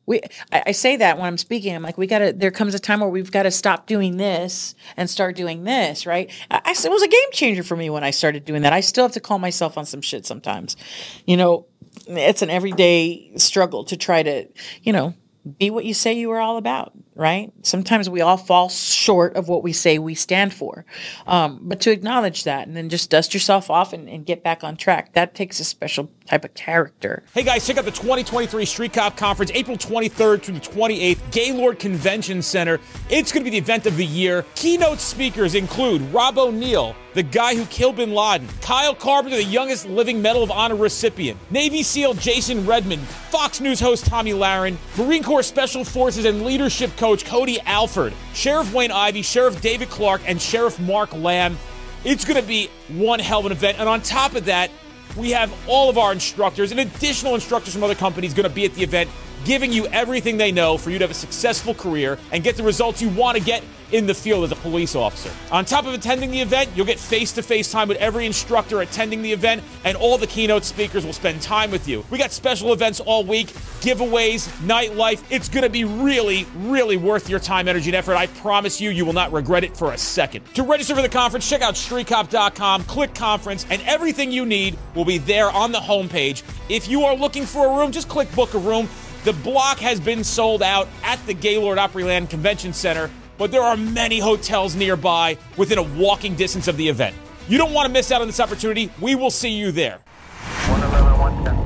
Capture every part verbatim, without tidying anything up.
We, I, I say that when I'm speaking, I'm like, we gotta, there comes a time where we've got to stop doing this and start doing this, right? I, I, it was a game changer for me when I started doing that. I still have to call myself on some shit sometimes. You know, it's an everyday struggle to try to, you know, be what you say you are all about, right? Sometimes we all fall short of what we say we stand for. Um, but to acknowledge that and then just dust yourself off and, and get back on track, that takes a special type of character. Hey guys, check out the twenty twenty-three Street Cop Conference, April twenty-third through the twenty-eighth, Gaylord Convention Center. It's going to be the event of the year. Keynote speakers include Rob O'Neill, the guy who killed Bin Laden, Kyle Carpenter, the youngest living Medal of Honor recipient, Navy SEAL Jason Redmond, Fox News host Tommy Lahren, Marine Corps Special Forces and Leadership Coach Cody Alford, Sheriff Wayne Ivey, Sheriff David Clark, and Sheriff Mark Lamb. It's going to be one hell of an event. And on top of that, we have all of our instructors and additional instructors from other companies going to be at the event, giving you everything they know for you to have a successful career and get the results you want to get in the field as a police officer. On top of attending the event, you'll get face-to-face time with every instructor attending the event, and all the keynote speakers will spend time with you. We got special events all week, giveaways, nightlife. It's going to be really, really worth your time, energy, and effort. I promise you, you will not regret it for a second. To register for the conference, check out street cop dot com, click conference, and everything you need will be there on the homepage. If you are looking for a room, just click book a room. The block has been sold out at the Gaylord Opryland Convention Center, but there are many hotels nearby within a walking distance of the event. You don't want to miss out on this opportunity. We will see you there. one eleven, one ten.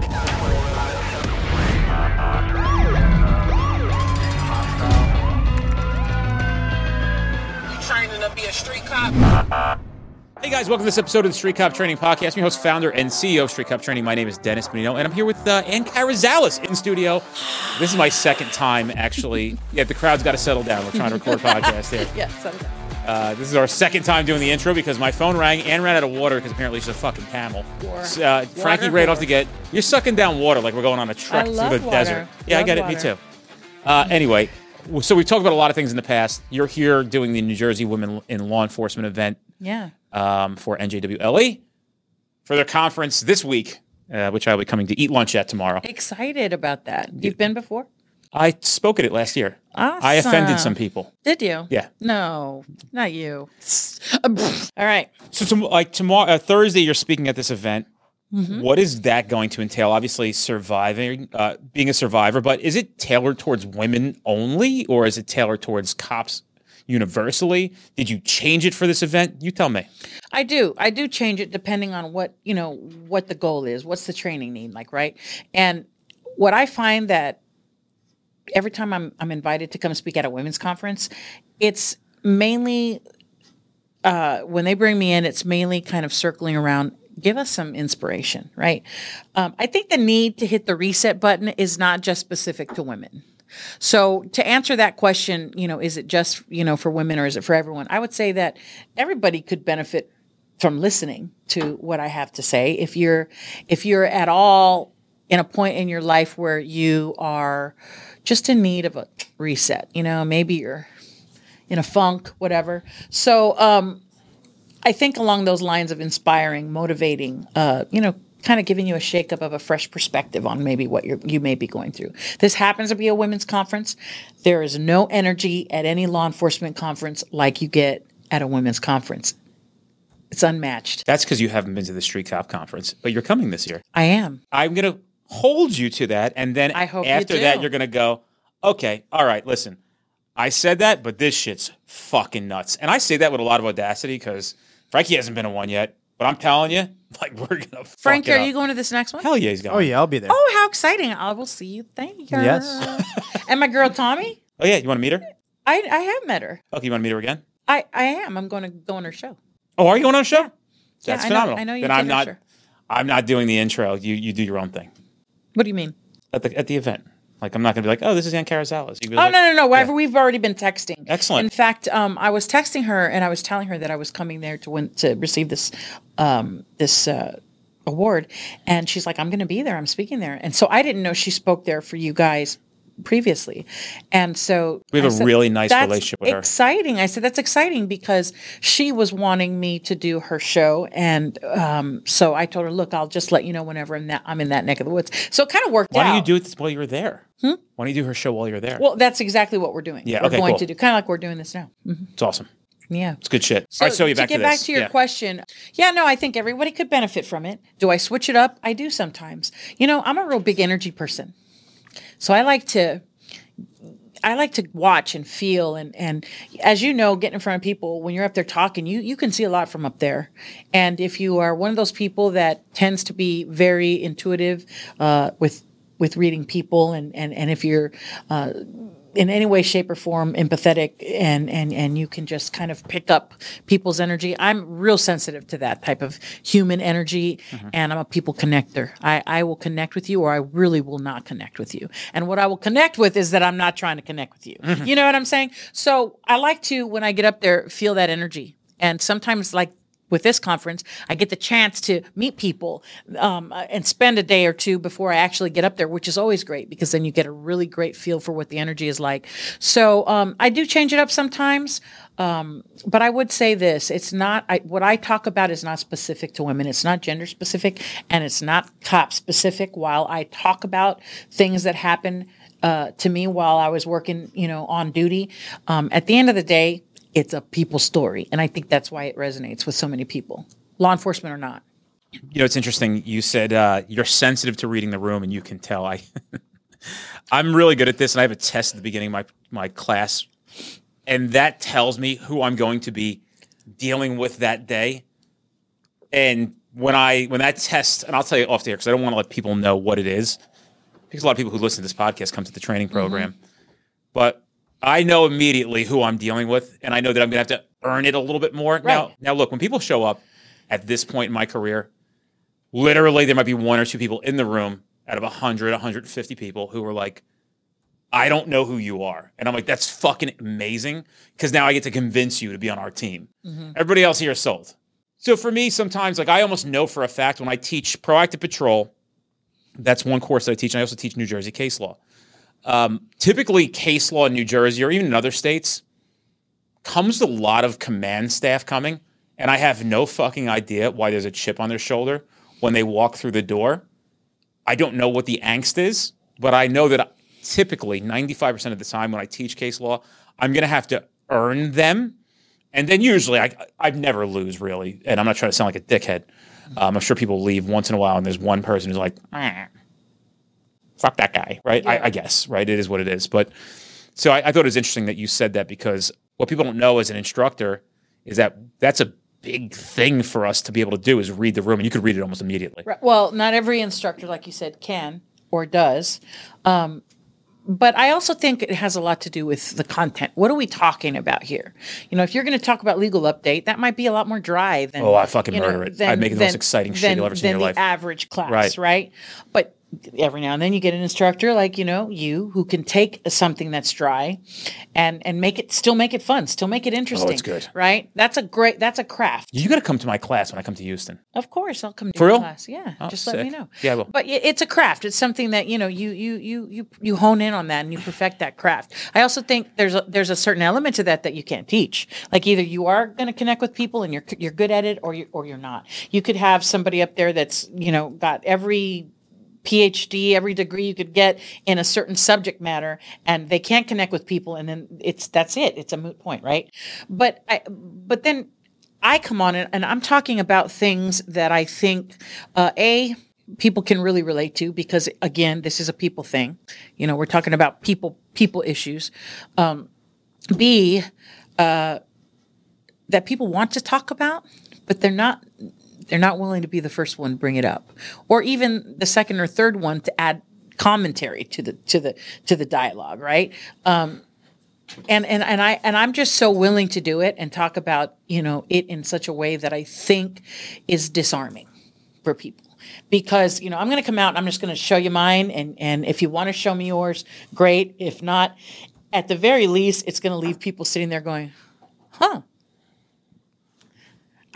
You training to be a street cop? Hey guys, welcome to this episode of the Street Cop Training Podcast. I'm your host, founder, and C E O of Street Cop Training. My name is Dennis Benino, and I'm here with uh, Ann Carazales in studio. This is my second time, actually. Yeah, the crowd's got to settle down. We're trying to record a podcast here. Yeah, settle down. Uh, this is our second time doing the intro because my phone rang and ran out of water because apparently she's a fucking camel. So, uh, Frankie Water ran off whore. to get... You're sucking down water like we're going on a trek I through love the water. desert. Yeah, Love I get it. water. Me too. Uh, anyway, so we've talked about a lot of things in the past. You're here doing the New Jersey Women in Law Enforcement event. Yeah. Um, for N J W L E for their conference this week, uh, which I'll be coming to eat lunch at tomorrow. Excited about that. You've been before? I spoke at it last year. Awesome. I offended some people. Did you? Yeah. No, not you. All right. So, tom- like tomorrow, uh, Thursday, you're speaking at this event. Mm-hmm. What is that going to entail? Obviously, surviving, uh, being a survivor, but is it tailored towards women only, or is it tailored towards cops universally? Did you change it for this event? You tell me. I do. I do change it depending on what, you know, what the goal is. What's the training need like, right? And what I find that every time I'm I'm invited to come speak at a women's conference, it's mainly uh, when they bring me in, it's mainly kind of circling around, give us some inspiration, right? Um, I think the need to hit the reset button is not just specific to women. So to answer that question, you know, is it just, you know, for women or is it for everyone? I would say that everybody could benefit from listening to what I have to say. If you're, if you're at all in a point in your life where you are just in need of a reset, you know, maybe you're in a funk, whatever. So um, I think along those lines of inspiring, motivating, uh, you know, kind of giving you a shakeup of a fresh perspective on maybe what you're, you may be going through. This happens to be a women's conference. There is no energy at any law enforcement conference like you get at a women's conference. It's unmatched. That's because you haven't been to the Street Cop Conference, but you're coming this year. I am. I'm going to hold you to that, and then I hope you after do. that, you're going to go, okay, all right, listen, I said that, but this shit's fucking nuts. And I say that with a lot of audacity because Frankie hasn't been to one yet, but I'm telling you, like, we're going to fuck Frankie, it are up. you going to this next one? Hell yeah, he's going. Oh, yeah, I'll be there. Oh, how exciting. I will see you there. Yes. And my girl, Tommy, Oh, yeah, you want to meet her? I, I have met her. Okay, you want to meet her again? I, I am. I'm going to go on her show. Oh, are you going on a show? That's Yeah, I know- phenomenal. I know you Then did I'm her not. show. I'm not doing the intro. You you do your own thing What do you mean? at the at the event. Like I'm not going to be like, oh, this is Ann Carazales. You Oh, no, no, no. Whatever. We've already been texting. Excellent. In fact, um, I was texting her and I was telling her that I was coming there to win, to receive this um, this uh, award. And she's like, I'm going to be there. I'm speaking there. And so I didn't know she spoke there for you guys previously. And so We have I a said, really nice "That's relationship with her." Exciting. I said, that's exciting because she was wanting me to do her show. And um, so I told her, look, I'll just let you know whenever I'm, that, I'm in that neck of the woods. So it kind of worked Why out. don't you do it while you were there? Hmm? Why don't you do her show while you're there? Well, that's exactly what we're doing. Yeah, we're okay, going cool. to do kind of like we're doing this now. Mhm. It's awesome. Yeah. It's good shit. So All right, so you back to get to back this. to your Yeah. question, yeah, no, I think everybody could benefit from it. Do I switch it up? I do sometimes. You know, I'm a real big energy person, so I like to, I like to watch and feel, and and as you know, getting in front of people when you're up there talking, you you can see a lot from up there, and if you are one of those people that tends to be very intuitive uh, with with reading people, and and and if you're uh, in any way, shape, or form empathetic, and and and you can just kind of pick up people's energy. I'm real sensitive to that type of human energy, mm-hmm. and I'm a people connector. I, I will connect with you, or I really will not connect with you. And what I will connect with is that I'm not trying to connect with you. Mm-hmm. You know what I'm saying? So I like to, when I get up there, feel that energy. And sometimes, like with this conference, I get the chance to meet people um, and spend a day or two before I actually get up there, which is always great because then you get a really great feel for what the energy is like. So um, I do change it up sometimes, um, but I would say this: it's not I, what I talk about is not specific to women. It's not gender specific, and it's not cop specific. While I talk about things that happen uh, to me while I was working, you know, on duty, um, at the end of the day, it's a people story. And I think that's why it resonates with so many people, law enforcement or not. You know, it's interesting. You said uh, you're sensitive to reading the room, and you can tell. I, I'm really good at this, and I have a test at the beginning of my, my class, and that tells me who I'm going to be dealing with that day. And when I when that test, and I'll tell you off the air because I don't want to let people know what it is, because a lot of people who listen to this podcast come to the training program. Mm-hmm. But I know immediately who I'm dealing with, and I know that I'm going to have to earn it a little bit more. Right. Now, now, look, when people show up at this point in my career, literally there might be one or two people in the room out of one hundred, one hundred fifty people who are like, I don't know who you are. And I'm like, that's fucking amazing because now I get to convince you to be on our team. Mm-hmm. Everybody else here is sold. So for me, sometimes, like I almost know for a fact when I teach proactive patrol, that's one course that I teach, and I also teach New Jersey case law. Um, typically, case law in New Jersey or even in other states comes with a lot of command staff coming, and I have no fucking idea why there's a chip on their shoulder when they walk through the door. I don't know what the angst is, but I know that typically ninety-five percent of the time when I teach case law, I'm going to have to earn them. And then usually I I never lose, really, and I'm not trying to sound like a dickhead. Um, I'm sure people leave once in a while, and there's one person who's like, eh. Fuck that guy, right? Yeah. I, I guess, right? It is what it is. But so I, I thought it was interesting that you said that because what people don't know as an instructor is that that's a big thing for us to be able to do is read the room, and you could read it almost immediately. Right. Well, not every instructor, like you said, can or does. Um, but I also think it has a lot to do with the content. What are we talking about here? You know, if you're going to talk about legal update, that might be a lot more dry than oh, I fucking you know, murder it. Than, I'd make it the than, most exciting than, shit you'll ever see in your the life. Average class, right? right? But every now and then you get an instructor like, you know, you who can take something that's dry and and make it still make it fun, still make it interesting. Oh, it's good. Right? That's a great that's a craft. You got to come to my class when I come to Houston. Of course, I'll come to For your real? class. Yeah. Oh, just sick. let me know. Yeah, I will. But it's a craft. It's something that, you know, you you you you you hone in on that and you perfect that craft. I also think there's a there's a certain element to that that you can't teach. Like either you are going to connect with people and you're you're good at it or you or you're not. You could have somebody up there that's, you know, got every P H D, every degree you could get in a certain subject matter, and they can't connect with people, and then it's that's it. It's a moot point, right? But I, but then I come on and, and I'm talking about things that I think uh, a people can really relate to because again, this is a people thing. You know, we're talking about people people issues. Um, B uh, that people want to talk about, but they're not. They're not willing to be the first one to bring it up, or even the second or third one to add commentary to the to the to the dialogue, right? Um, and and and I and I'm just so willing to do it and talk about you know it in such a way that I think is disarming for people. Because you know I'm going to come out and I'm just going to show you mine, and and if you want to show me yours, great. If not, at the very least, it's going to leave people sitting there going, "Huh."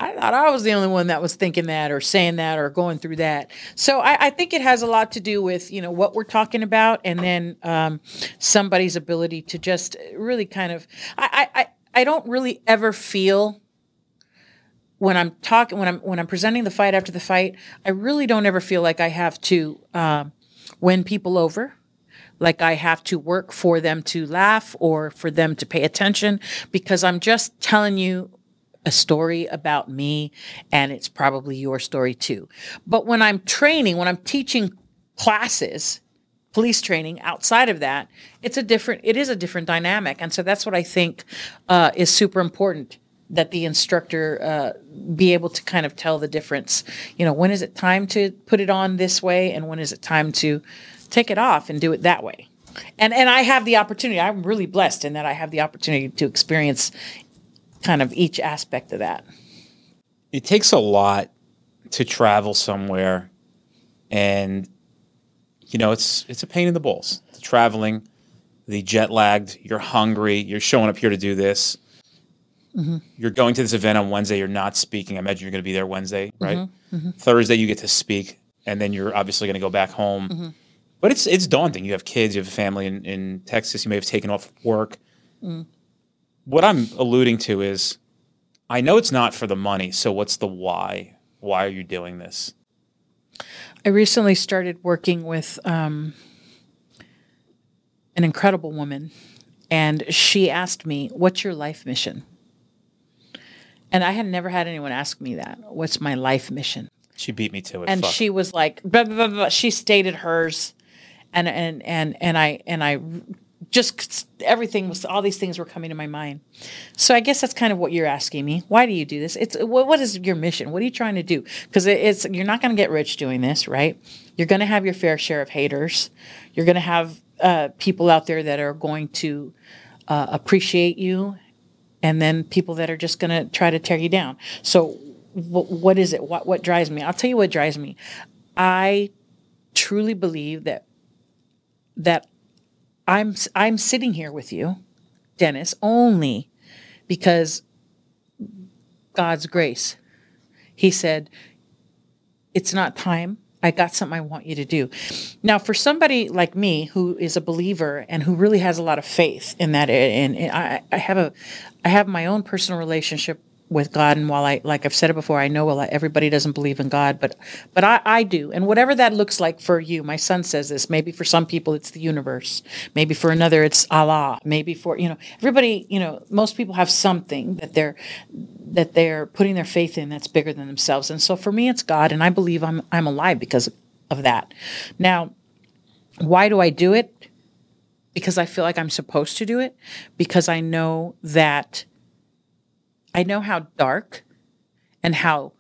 I thought I was the only one that was thinking that or saying that or going through that. So I, I think it has a lot to do with, you know, what we're talking about, and then um, somebody's ability to just really kind of, I, I, I don't really ever feel when I'm talking, when I'm, when I'm presenting the fight after the fight, I really don't ever feel like I have to um, win people over. Like I have to work for them to laugh or for them to pay attention, because I'm just telling you a story about me, and it's probably your story too. But when I'm training, when I'm teaching classes, police training outside of that, it's a different, it is a different dynamic. And so that's what I think uh, is super important, that the instructor uh, be able to kind of tell the difference. You know, when is it time to put it on this way, and when is it time to take it off and do it that way? And and I have the opportunity. I'm really blessed in that I have the opportunity to experience kind of each aspect of that. It takes a lot to travel somewhere, and you know it's it's a pain in the balls. The traveling, the jet lagged, you're hungry, you're showing up here to do this. Mm-hmm. You're going to this event on Wednesday, you're not speaking. I imagine you're going to be there Wednesday, right? Mm-hmm. Mm-hmm. Thursday you get to speak, and then you're obviously going to go back home. Mm-hmm. But it's it's daunting. You have kids, you have a family in, in Texas, you may have taken off work. Mm. What I'm alluding to is, I know it's not for the money, so what's the why? Why are you doing this? I recently started working with um, an incredible woman, and she asked me, what's your life mission? And I had never had anyone ask me that. What's my life mission? She beat me to it. And Fuck. She was like, blah, blah, blah, blah. She stated hers, and and and and I and I just everything was, all these things were coming to my mind. So I guess that's kind of what you're asking me. Why do you do this? It's what, what is your mission? What are you trying to do? Because it, it's you're not going to get rich doing this, right? You're going to have your fair share of haters. You're going to have uh, people out there that are going to uh, appreciate you, and then people that are just going to try to tear you down. So w- what is it? What what drives me? I'll tell you what drives me. I truly believe that that I'm I'm sitting here with you, Dennis, only because God's grace. He said, it's not time. I got something I want you to do. Now, for somebody like me who is a believer and who really has a lot of faith in that, and, and I, I have a, I have my own personal relationship with God, and while I, like I've said it before, I know a lot, everybody doesn't believe in God, but but I, I do. And whatever that looks like for you, my son says this, maybe for some people it's the universe, maybe for another it's Allah, maybe for, you know, everybody, you know, most people have something that they're that they're putting their faith in that's bigger than themselves. And so for me, it's God, and I believe I'm I'm alive because of that. Now, why do I do it? Because I feel like I'm supposed to do it, because I know that I know how dark and how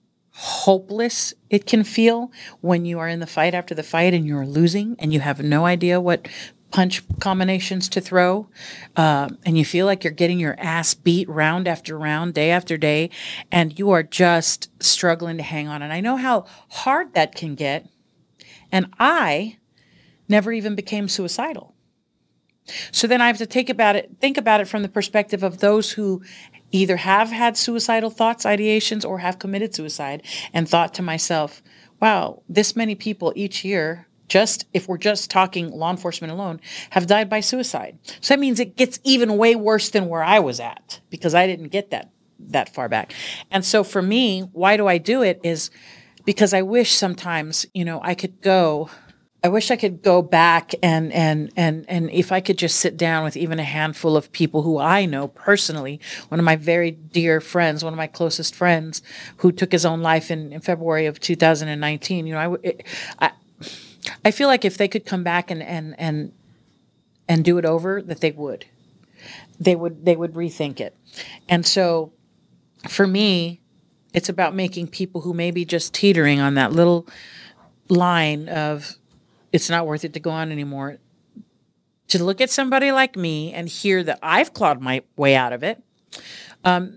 hopeless it can feel when you are in the fight after the fight and you're losing and you have no idea what punch combinations to throw, uh, and you feel like you're getting your ass beat round after round, day after day, and you are just struggling to hang on. And I know how hard that can get, and I never even became suicidal. So then I have to take about it, think about it from the perspective of those who either have had suicidal thoughts, ideations, or have committed suicide, and thought to myself, wow, this many people each year, just if we're just talking law enforcement alone, have died by suicide. So that means it gets even way worse than where I was at, because I didn't get that that far back. And so for me, why do I do it is because I wish sometimes, you know, I could go I wish I could go back and, and, and, and if I could just sit down with even a handful of people who I know personally, one of my very dear friends, one of my closest friends who took his own life in, in February of two thousand nineteen, you know, I, it, I, I feel like if they could come back and, and, and, and do it over, that they would, they would, they would rethink it. And so for me, it's about making people who may be just teetering on that little line of, it's not worth it to go on anymore, to look at somebody like me and hear that I've clawed my way out of it, um,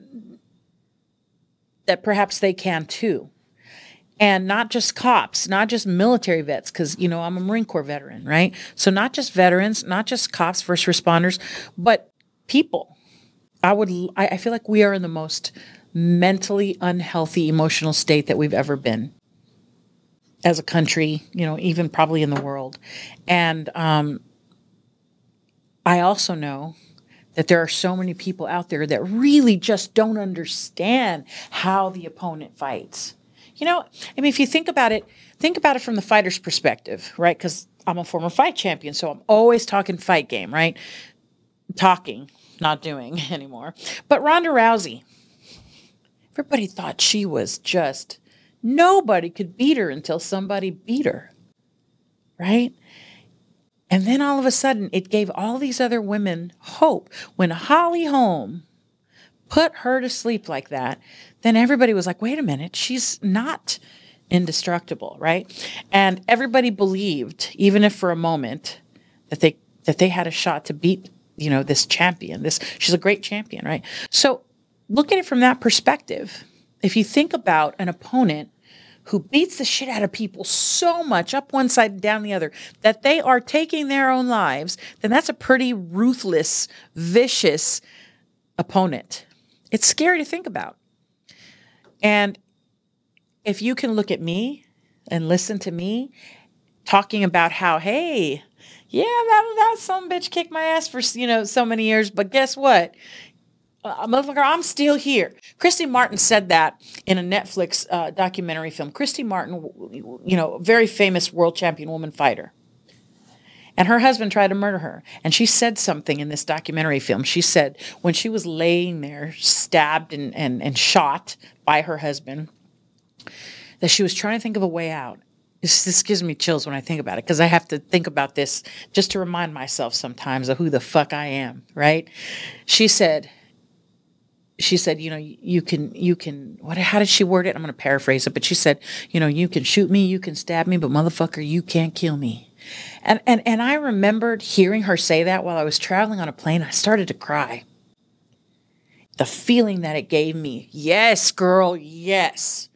that perhaps they can too. And not just cops, not just military vets, because, you know, I'm a Marine Corps veteran, right? So not just veterans, not just cops, first responders, but people. I would, I, I feel like we are in the most mentally unhealthy emotional state that we've ever been as a country, you know, even probably in the world. And um, I also know that there are so many people out there that really just don't understand how the opponent fights. You know, I mean, if you think about it, think about it from the fighter's perspective, right? Because I'm a former fight champion, so I'm always talking fight game, right? Talking, not doing anymore. But Ronda Rousey, everybody thought she was just, nobody could beat her until somebody beat her, right? And then all of a sudden, it gave all these other women hope. When Holly Holm put her to sleep like that, then everybody was like, wait a minute, she's not indestructible, right? And everybody believed, even if for a moment, that they that they had a shot to beat, you know, this champion. This she's a great champion, right? So look at it from that perspective. If you think about an opponent who beats the shit out of people so much up one side and down the other that they are taking their own lives, then that's a pretty ruthless, vicious opponent. It's scary to think about. And if you can look at me and listen to me talking about how, hey, yeah, that, that some bitch kicked my ass for, you know, so many years, but guess what? Uh, motherfucker, I'm still here. Christy Martin said that in a Netflix uh, documentary film. Christy Martin, you know, very famous world champion woman fighter. And her husband tried to murder her. And she said something in this documentary film. She said when she was laying there, stabbed and, and, and shot by her husband, that she was trying to think of a way out. This, this gives me chills when I think about it, because I have to think about this just to remind myself sometimes of who the fuck I am, right? She said... She said, you know, you can, you can, what, how did she word it? I'm going to paraphrase it, but she said, you know, you can shoot me, you can stab me, but motherfucker, you can't kill me. And, and, and I remembered hearing her say that while I was traveling on a plane. I started to cry. The feeling that it gave me. Yes, girl, yes.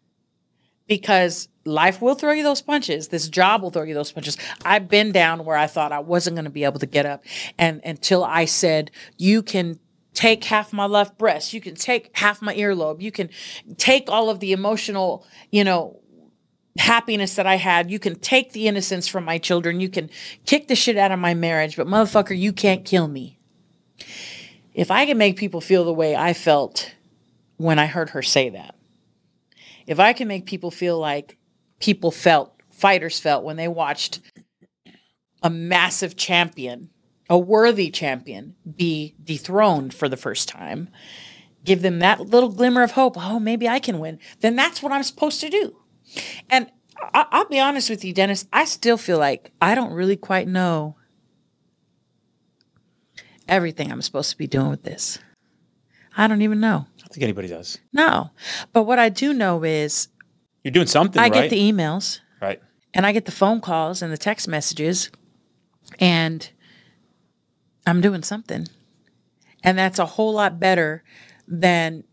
Because life will throw you those punches. This job will throw you those punches. I've been down where I thought I wasn't going to be able to get up. And until I said, you can take half my left breast. You can take half my earlobe. You can take all of the emotional, you know, happiness that I had. You can take the innocence from my children. You can kick the shit out of my marriage, but motherfucker, you can't kill me. If I can make people feel the way I felt when I heard her say that, if I can make people feel like people felt, fighters felt when they watched a massive champion, a worthy champion, be dethroned for the first time, give them that little glimmer of hope, oh, maybe I can win, then that's what I'm supposed to do. And I- I'll be honest with you, Dennis, I still feel like I don't really quite know everything I'm supposed to be doing with this. I don't even know. I don't think anybody does. No. But what I do know is You're doing something, I right? get the emails. Right. And I get the phone calls and the text messages, and I'm doing something. And that's a whole lot better than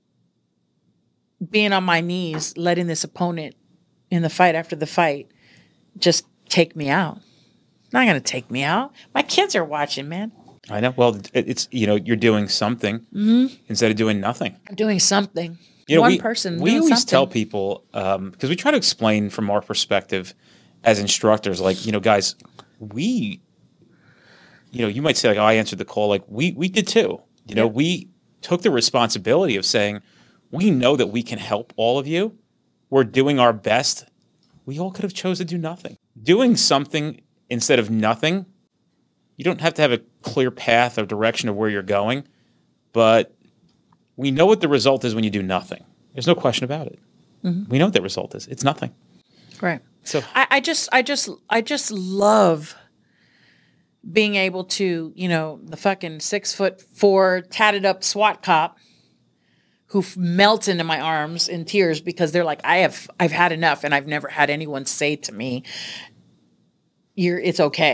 being on my knees, letting this opponent in the fight after the fight just take me out. Not going to take me out. My kids are watching, man. I know. Well, it's, you know, you're doing something mm-hmm. instead of doing nothing. I'm doing something. You know, One we, person We doing always something. tell people, because um, we try to explain from our perspective as instructors, like, you know, guys, we... You know, you might say, like, oh, I answered the call. Like, we we did too. You know, yeah. we took the responsibility of saying, we know that we can help all of you. We're doing our best. We all could have chose to do nothing. Doing something instead of nothing, you don't have to have a clear path or direction of where you're going, but we know what the result is when you do nothing. There's no question about it. Mm-hmm. We know what the result is. It's nothing. Right. So I, I just, I just, I just love being able to, you know, the fucking six foot four tatted up SWAT cop who f- melts into my arms in tears because they're like, I have, I've had enough, and I've never had anyone say to me, "You're, it's okay,"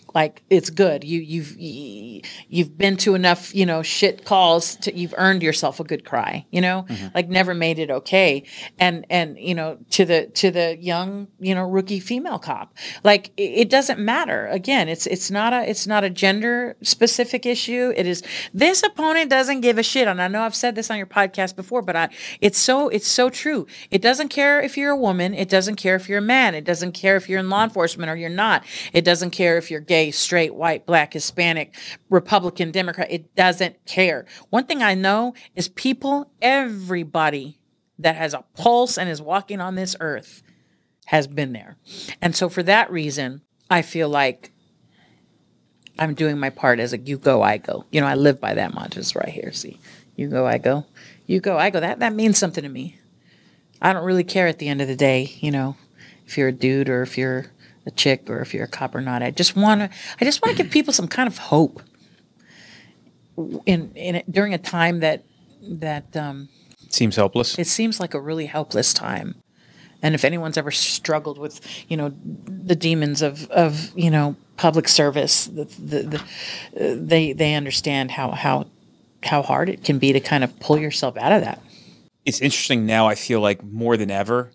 like it's good. You you've you've been to enough, you know, shit calls to you've earned yourself a good cry, you know? Mm-hmm. Like never made it okay. And and you know, to the to the young, you know, rookie female cop. Like it, it doesn't matter. Again, it's it's not a it's not a gender specific issue. It is this opponent doesn't give a shit. And I know I've said this on your podcast before, but I it's so it's so true. It doesn't care if you're a woman, it doesn't care if you're a man, it doesn't care if you're in law enforcement or you're not. It doesn't care if you're gay, straight, white, black, Hispanic, Republican, Democrat. It doesn't care. One thing I know is people, everybody that has a pulse and is walking on this earth has been there. And so for that reason, I feel like I'm doing my part as a you go, I go. You know, I live by that mantra right here. See, you go, I go. You go, I go. That, that means something to me. I don't really care at the end of the day, you know, if you're a dude or if you're a chick or if you're a cop or not. I just want to I just want to give people some kind of hope in in it, during a time that that um, seems helpless. It seems like a really helpless time. And if anyone's ever struggled with, you know, the demons of, of you know, public service, the, the, the, uh, they they understand how how how hard it can be to kind of pull yourself out of that. It's interesting now, I feel like more than ever,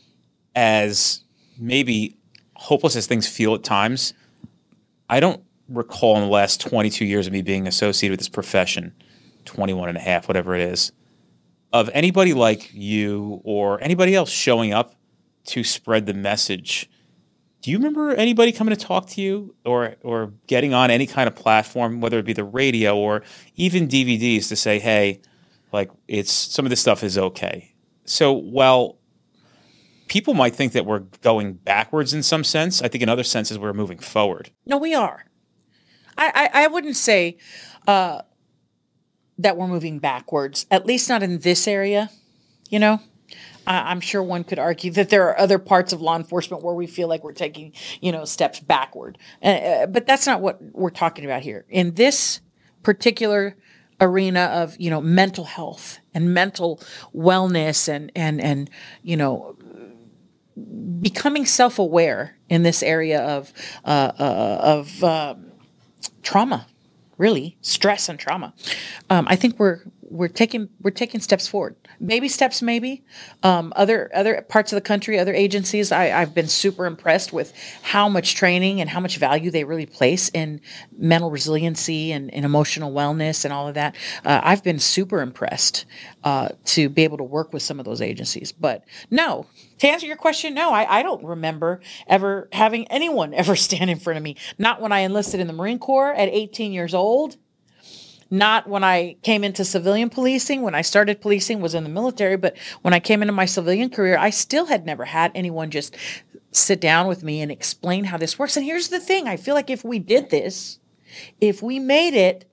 as maybe hopeless as things feel at times, I don't recall in the last twenty-two years of me being associated with this profession, twenty-one and a half, whatever it is, of anybody like you or anybody else showing up to spread the message. Do you remember anybody coming to talk to you or or getting on any kind of platform, whether it be the radio or even D V Ds, to say, hey, like it's some of this stuff is okay? So while people might think that we're going backwards in some sense, I think in other senses we're moving forward. No, we are. I, I, I wouldn't say uh, that we're moving backwards, at least not in this area, you know? I, I'm sure one could argue that there are other parts of law enforcement where we feel like we're taking, you know, steps backward. Uh, but that's not what we're talking about here. In this particular arena of, you know, mental health and mental wellness and, and, and you know, becoming self-aware in this area of uh, uh, of um, trauma, really stress and trauma. Um, I think we're we're taking we're taking steps forward. Baby steps, maybe. Um, other other parts of the country, other agencies, I, I've been super impressed with how much training and how much value they really place in mental resiliency and, and emotional wellness and all of that. Uh, I've been super impressed uh, to be able to work with some of those agencies. But no, to answer your question, no, I, I don't remember ever having anyone ever stand in front of me. Not when I enlisted in the Marine Corps at eighteen years old. Not when I came into civilian policing. When I started policing was in the military, but when I came into my civilian career, I still had never had anyone just sit down with me and explain how this works. And here's the thing. I feel like if we did this, if we made it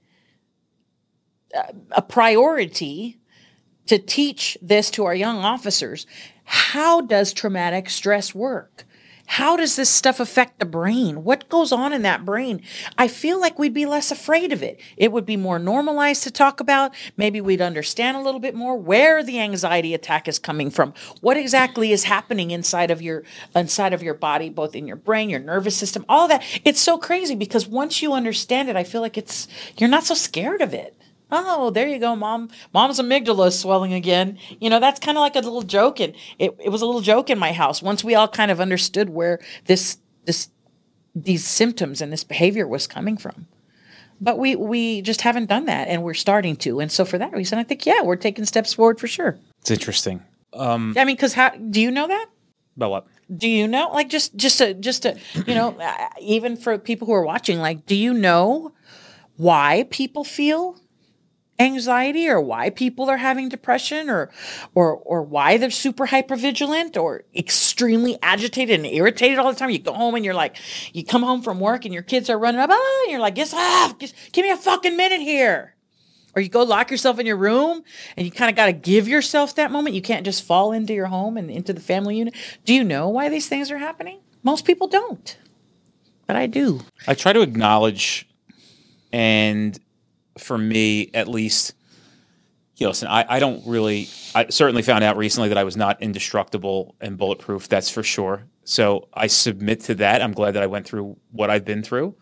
a priority to teach this to our young officers, how does traumatic stress work? How does this stuff affect the brain? What goes on in that brain? I feel like we'd be less afraid of it. It would be more normalized to talk about. Maybe we'd understand a little bit more where the anxiety attack is coming from. What exactly is happening inside of your inside of your body, both in your brain, your nervous system, all that. It's so crazy because once you understand it, I feel like it's you're not so scared of it. Oh, there you go, mom. Mom's amygdala is swelling again. You know, that's kind of like a little joke. And it, it was a little joke in my house. Once we all kind of understood where this, this, these symptoms and this behavior was coming from. But we, we just haven't done that and we're starting to. And so for that reason, I think, yeah, we're taking steps forward for sure. It's interesting. Um, I mean, cause how, do you know that? About what? Do you know, like just, just a, just a, you know, even for people who are watching, like, do you know why people feel anxiety or why people are having depression or or or why they're super hypervigilant or extremely agitated and irritated all the time? You go home and you're like, you come home from work and your kids are running up, ah, and you're like, yes, ah, just give me a fucking minute here. Or you go lock yourself in your room and you kind of got to give yourself that moment. You can't just fall into your home and into the family unit. Do you know why these things are happening? Most people don't, but I do. I try to acknowledge, and for me, at least, you know, listen, I, I don't really, I certainly found out recently that I was not indestructible and bulletproof. That's for sure. So I submit to that. I'm glad that I went through what I've been through.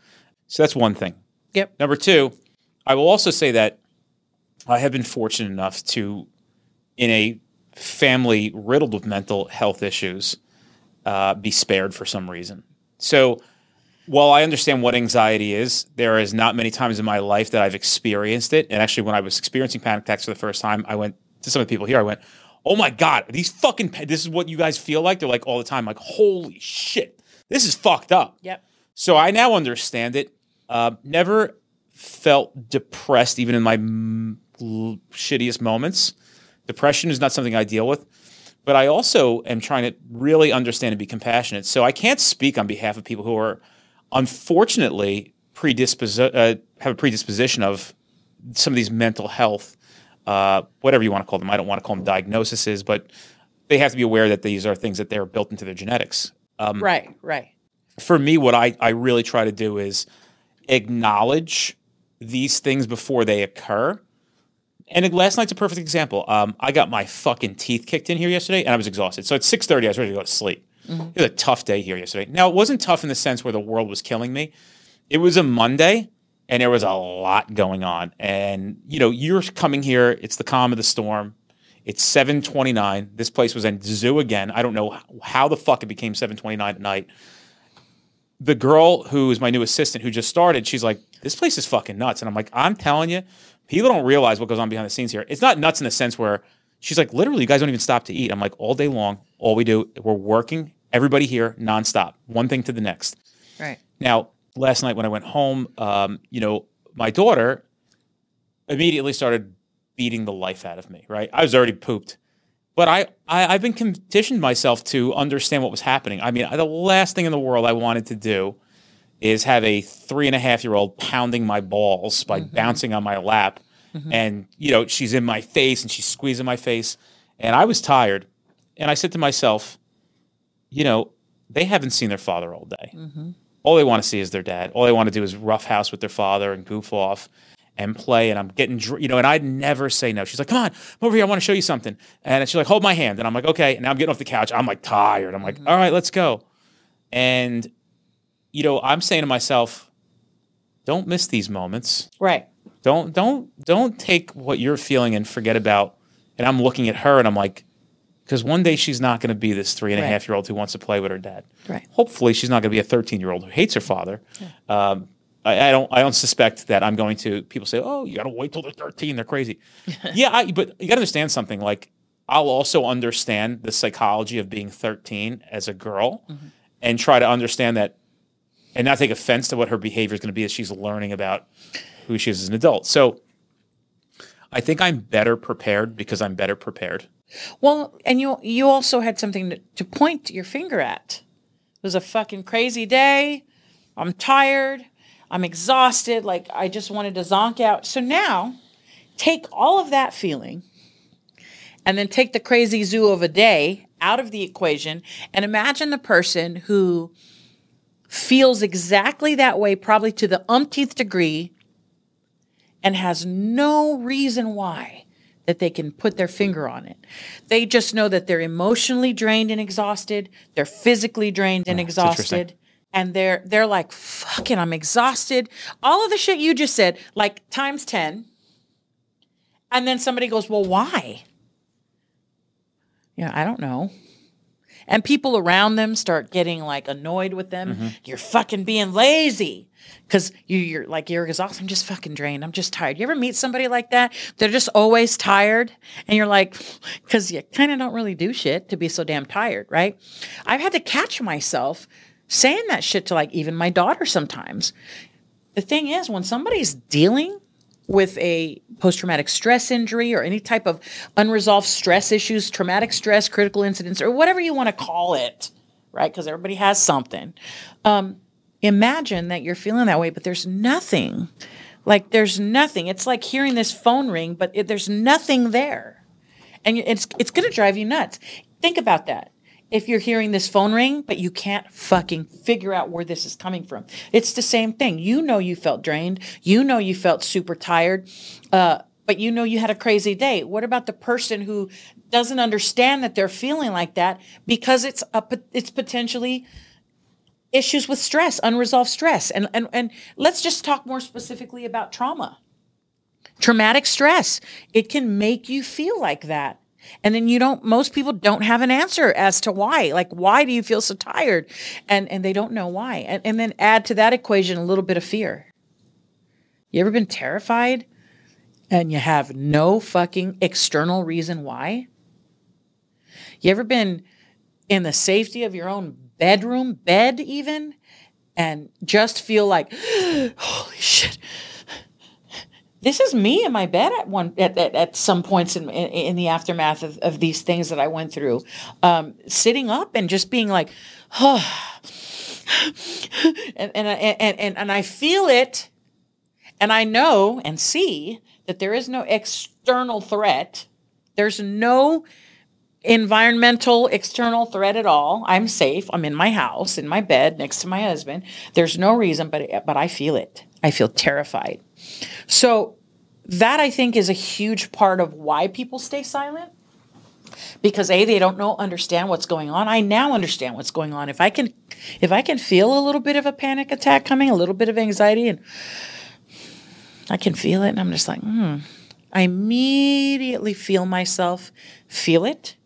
So that's one thing. Yep. Number two, I will also say that I have been fortunate enough to, in a family riddled with mental health issues, uh, be spared for some reason. So while I understand what anxiety is, there is not many times in my life that I've experienced it. And actually, when I was experiencing panic attacks for the first time, I went to some of the people here. I went, oh my God, these fucking, this is what you guys feel like? They're like all the time, like, holy shit, this is fucked up. Yep. So I now understand it. Uh, never felt depressed, even in my m- l- shittiest moments. Depression is not something I deal with. But I also am trying to really understand and be compassionate. So I can't speak on behalf of people who are unfortunately predispos- uh, have a predisposition of some of these mental health, uh, whatever you want to call them. I don't want to call them diagnoses, but they have to be aware that these are things that they're built into their genetics. Um, Right, right. For me, what I, I really try to do is acknowledge these things before they occur. And last night's a perfect example. Um, I got my fucking teeth kicked in here yesterday, and I was exhausted. So at six thirty, I was ready to go to sleep. Mm-hmm. It was a tough day here yesterday. Now, it wasn't tough in the sense where the world was killing me. It was a Monday, and there was a lot going on. And, you know, you're coming here. It's the calm of the storm. It's seven twenty-nine. This place was in zoo again. I don't know how the fuck it became seven twenty-nine at night. The girl who is my new assistant who just started, she's like, this place is fucking nuts. And I'm like, I'm telling you, people don't realize what goes on behind the scenes here. It's not nuts in the sense where she's like, literally, you guys don't even stop to eat. I'm like, all day long, all we do, we're working, everybody here, nonstop, one thing to the next. Right. Now, last night when I went home, um, you know, my daughter immediately started beating the life out of me, right? I was already pooped. But I, I, I've been conditioned myself to understand what was happening. I mean, the last thing in the world I wanted to do is have a three and a half year old pounding my balls by mm-hmm. bouncing on my lap. Mm-hmm. And, you know, she's in my face and she's squeezing my face. And I was tired. And I said to myself, you know, they haven't seen their father all day. Mm-hmm. All they want to see is their dad. All they want to do is roughhouse with their father and goof off and play. And I'm getting, you know, and I'd never say no. She's like, come on, come over here. I want to show you something. And she's like, hold my hand. And I'm like, okay. And now I'm getting off the couch. I'm like tired. I'm like, mm-hmm. all right, let's go. And, you know, I'm saying to myself, don't miss these moments. Right. Don't, don't, don't take what you're feeling and forget about. And I'm looking at her and I'm like, because one day she's not going to be this three and a right. half year old who wants to play with her dad. Right. Hopefully she's not going to be a thirteen year old who hates her father. Yeah. Um, I, I don't, I don't suspect that I'm going to, people say, oh, you got to wait till they're thirteen. They're crazy. yeah. I, but you got to understand something. Like, I'll also understand the psychology of being thirteen as a girl mm-hmm. and try to understand that and not take offense to what her behavior is going to be as she's learning about who she is as an adult. So I think I'm better prepared because I'm better prepared. Well, and you you also had something to, to point your finger at. It was a fucking crazy day. I'm tired. I'm exhausted. Like, I just wanted to zonk out. So now, take all of that feeling and then take the crazy zoo of a day out of the equation and imagine the person who feels exactly that way, probably to the umpteenth degree, and has no reason why that they can put their finger on it. They just know that they're emotionally drained and exhausted. They're physically drained and oh, exhausted. And they're they're like, fuck it, I'm exhausted. All of the shit you just said, like times ten. And then somebody goes, well, why? Yeah, I don't know. And people around them start getting like annoyed with them. Mm-hmm. You're fucking being lazy. Because you, you're like, you're exhausted. I'm just fucking drained. I'm just tired. You ever meet somebody like that? They're just always tired. And you're like, because you kind of don't really do shit to be so damn tired, right? I've had to catch myself saying that shit to like even my daughter sometimes. The thing is, when somebody's dealing with a post-traumatic stress injury or any type of unresolved stress issues, traumatic stress, critical incidents, or whatever you want to call it, right? Because everybody has something. Um, imagine that you're feeling that way, but there's nothing. Like, there's nothing. It's like hearing this phone ring, but it, there's nothing there. And it's it's going to drive you nuts. Think about that. If you're hearing this phone ring, but you can't fucking figure out where this is coming from. It's the same thing. You know you felt drained. You know you felt super tired, uh, but you know you had a crazy day. What about the person who doesn't understand that they're feeling like that because it's a, it's potentially issues with stress, unresolved stress. And, and, and let's just talk more specifically about trauma. Traumatic stress. It can make you feel like that. And then you don't, most people don't have an answer as to why. Like, why do you feel so tired? And and they don't know why. And, and then add to that equation a little bit of fear. You ever been terrified and you have no fucking external reason why? You ever been in the safety of your own bedroom, bed even, and just feel like, holy shit, this is me in my bed at one at, at, at some points in, in, in the aftermath of, of these things that I went through, um, sitting up and just being like, oh, and and, and and and I feel it, and I know and see that there is no external threat. There's no environmental external threat at all. I'm safe. I'm in my house, in my bed, next to my husband. There's no reason, but but I feel it. I feel terrified. So that, I think, is a huge part of why people stay silent. Because A, they don't know, understand what's going on. I now understand what's going on. If I can, if I can feel a little bit of a panic attack coming, a little bit of anxiety, and I can feel it, and I'm just like, hmm. I immediately feel myself feel it.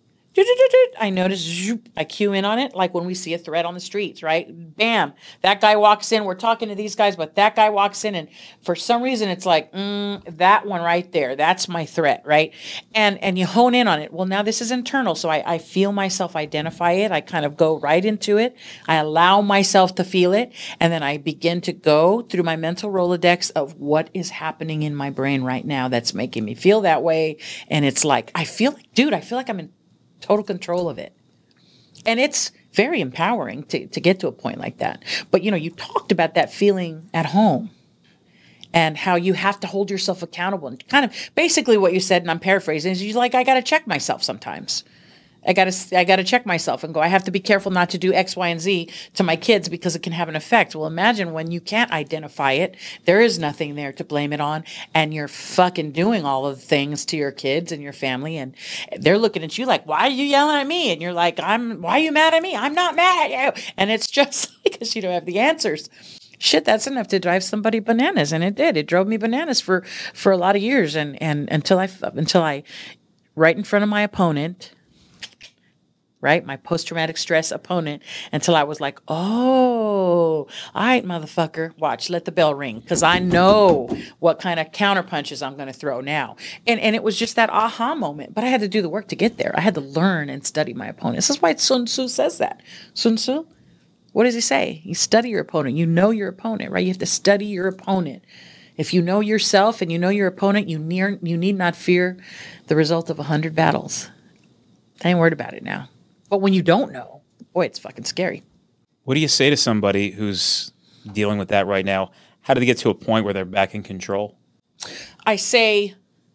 I notice, I cue in on it, like when we see a threat on the streets, right? Bam, that guy walks in. We're talking to these guys, but that guy walks in, and for some reason, it's like, mm, that one right there, that's my threat, right? And and you hone in on it. Well, now this is internal, so I, I feel myself identify it. I kind of go right into it. I allow myself to feel it, and then I begin to go through my mental Rolodex of what is happening in my brain right now that's making me feel that way. And it's like, I feel like, dude, I feel like I'm in total control of it. And it's very empowering to, to get to a point like that. But, you know, you talked about that feeling at home and how you have to hold yourself accountable. And kind of basically what you said, and I'm paraphrasing, is you're like, I got to check myself sometimes. I got to I got to check myself and go, I have to be careful not to do X, Y, and Z to my kids because it can have an effect. Well, imagine when you can't identify it, there is nothing there to blame it on, and you're fucking doing all of the things to your kids and your family, and they're looking at you like, why are you yelling at me? And you're like, I'm, why are you mad at me? I'm not mad at you. And it's just because you don't have the answers. Shit, that's enough to drive somebody bananas, and it did. It drove me bananas for, for a lot of years, and and until I until I, right in front of my opponent, right? My post-traumatic stress opponent, until I was like, oh, all right, motherfucker, watch, let the bell ring, because I know what kind of counter punches I'm going to throw now. And and it was just that aha moment, but I had to do the work to get there. I had to learn and study my opponent. This is why Sun Tzu says that. Sun Tzu, what does he say? You study your opponent. You know your opponent, right? You have to study your opponent. If you know yourself and you know your opponent, you, near, you need not fear the result of a hundred battles. I ain't worried about it now. But when you don't know, boy, it's fucking scary. What do you say to somebody who's dealing with that right now? How do they get to a point where they're back in control? I say,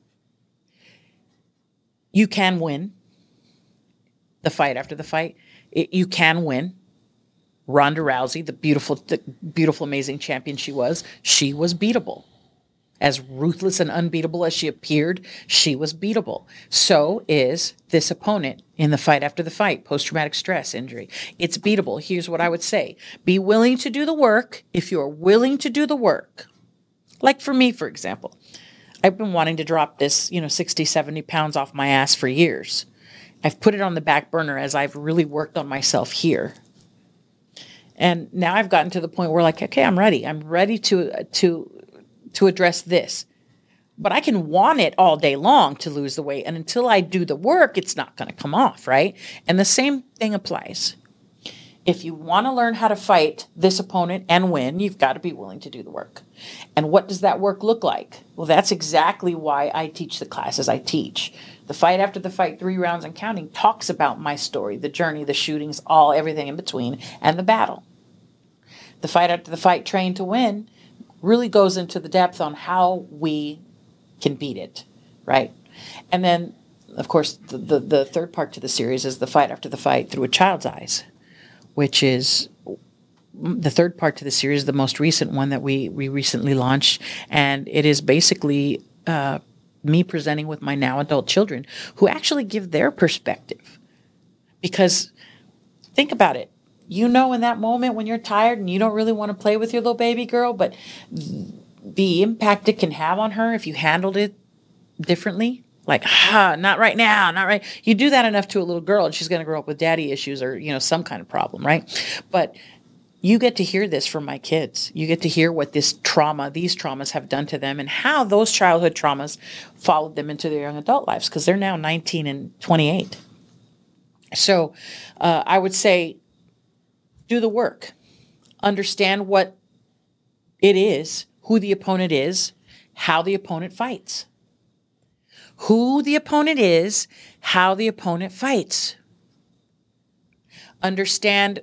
you can win the fight after the fight. It, you can win. Ronda Rousey, the beautiful, the beautiful, amazing champion she was, she was beatable. As ruthless and unbeatable as she appeared, she was beatable. So is this opponent in the fight after the fight, post-traumatic stress injury. It's beatable. Here's what I would say. Be willing to do the work. If you're willing to do the work, like for me, for example, I've been wanting to drop this, you know, sixty, seventy pounds off my ass for years. I've put it on the back burner as I've really worked on myself here. And now I've gotten to the point where, like, okay, I'm ready. I'm ready to, to, to address this. But I can want it all day long to lose the weight. And until I do the work, it's not going to come off, right? And the same thing applies. If you want to learn how to fight this opponent and win, you've got to be willing to do the work. And what does that work look like? Well, that's exactly why I teach the classes I teach. The Fight After the Fight, Three Rounds and Counting, talks about my story, the journey, the shootings, all, everything in between, and the battle. The Fight After the Fight, Train to Win, really goes into the depth on how we can beat it, right? And then, of course, the, the, the third part to the series is the Fight After the Fight Through a Child's Eyes, which is the third part to the series, the most recent one that we, we recently launched. And it is basically uh, me presenting with my now adult children who actually give their perspective. Because think about it. you know, in that moment when you're tired and you don't really want to play with your little baby girl, but the impact it can have on her if you handled it differently, like, ah, not right now, not right. You do that enough to a little girl and she's going to grow up with daddy issues or, you know, some kind of problem, right? But you get to hear this from my kids. You get to hear what this trauma, these traumas have done to them and how those childhood traumas followed them into their young adult lives because they're now nineteen and twenty-eight. So uh, I would say do the work. Understand what it is, who the opponent is, how the opponent fights. Who the opponent is, how the opponent fights. Understand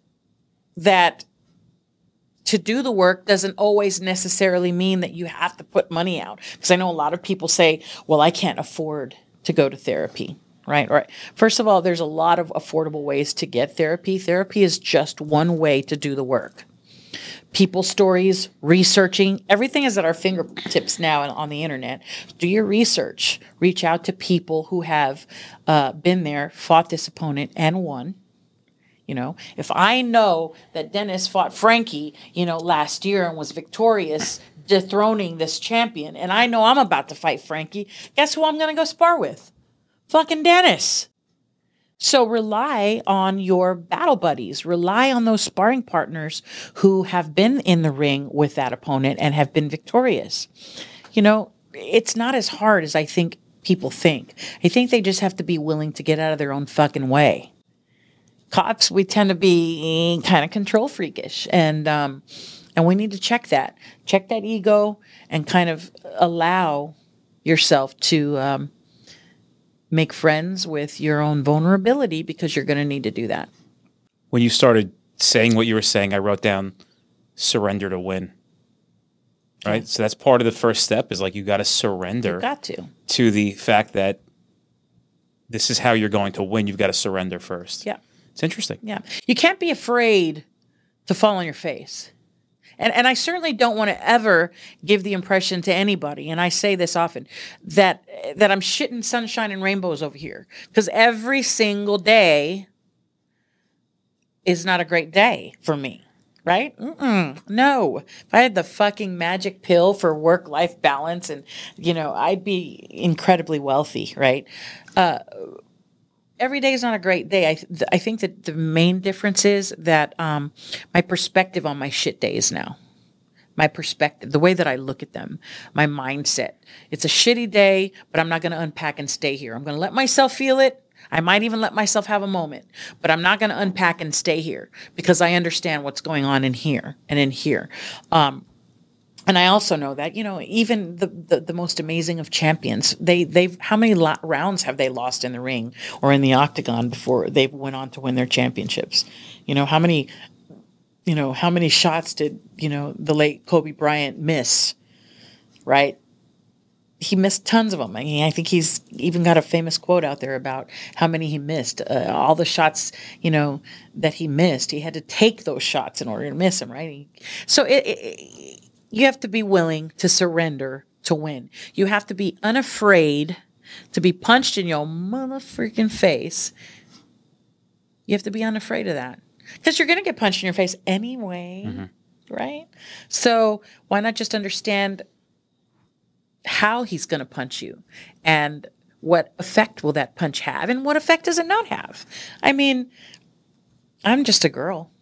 that to do the work doesn't always necessarily mean that you have to put money out. Because I know a lot of people say, well, I can't afford to go to therapy, right? Or, first of all, there's a lot of affordable ways to get therapy. Therapy is just one way to do the work. People stories, researching, everything is at our fingertips now on the internet. Do your research. Reach out to people who have uh, been there, fought this opponent, and won. You know, if I know that Dennis fought Frankie, you know, last year and was victorious, dethroning this champion, and I know I'm about to fight Frankie, guess who I'm going to go spar with? Fucking Dennis. So rely on your battle buddies. Rely on those sparring partners who have been in the ring with that opponent and have been victorious. You know, it's not as hard as I think people think. I think they just have to be willing to get out of their own fucking way. Cops, we tend to be kind of control freakish, and um, and we need to check that, check that ego, and kind of allow yourself to um, make friends with your own vulnerability because you're going to need to do that. When you started saying what you were saying, I wrote down surrender to win. Right, yeah. So that's part of the first step is like you got to surrender. You got to to the fact that this is how you're going to win. You've got to surrender first. Yeah. It's interesting. Yeah. You can't be afraid to fall on your face. And and I certainly don't want to ever give the impression to anybody, and I say this often, that that I'm shitting sunshine and rainbows over here. Because every single day is not a great day for me, right? Mm-mm, no. If I had the fucking magic pill for work-life balance and, you know, I'd be incredibly wealthy, right? Uh Every day is not a great day. I th- I think that the main difference is that um, my perspective on my shit days now, my perspective, the way that I look at them, my mindset. It's a shitty day, but I'm not going to unpack and stay here. I'm going to let myself feel it. I might even let myself have a moment, but I'm not going to unpack and stay here because I understand what's going on in here and in here. Um, And I also know that, you know, even the, the, the most amazing of champions, they, they've, how many lo- rounds have they lost in the ring or in the octagon before they went on to win their championships? You know, how many, you know, how many shots did, you know, the late Kobe Bryant miss, right? He missed tons of them. I mean, I think he's even got a famous quote out there about how many he missed. Uh, all the shots, you know, that he missed, he had to take those shots in order to miss them, right? He, so it, it you have to be willing to surrender to win. You have to be unafraid to be punched in your motherfucking face. You have to be unafraid of that. Because you're going to get punched in your face anyway, mm-hmm. right? So why not just understand how he's going to punch you and what effect will that punch have and what effect does it not have? I mean, I'm just a girl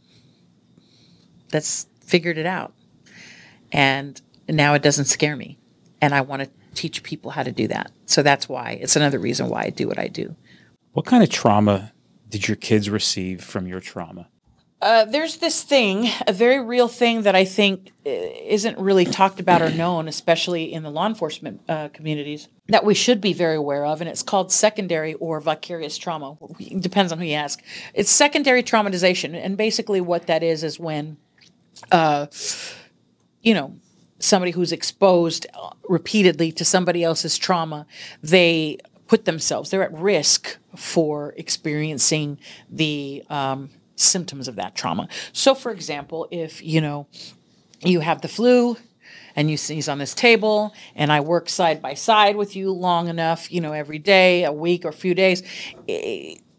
that's figured it out. And now it doesn't scare me. And I want to teach people how to do that. So that's why. It's another reason why I do what I do. What kind of trauma did your kids receive from your trauma? Uh, there's this thing, a very real thing that I think isn't really talked about or known, especially in the law enforcement uh, communities, that we should be very aware of. And it's called secondary or vicarious trauma. It depends on who you ask. It's secondary traumatization. And basically what that is is when... Uh, you know, somebody who's exposed repeatedly to somebody else's trauma, they put themselves, they're at risk for experiencing the um, symptoms of that trauma. So, for example, if, you know, you have the flu and you sneeze on this table and I work side by side with you long enough, you know, every day, a week or a few days,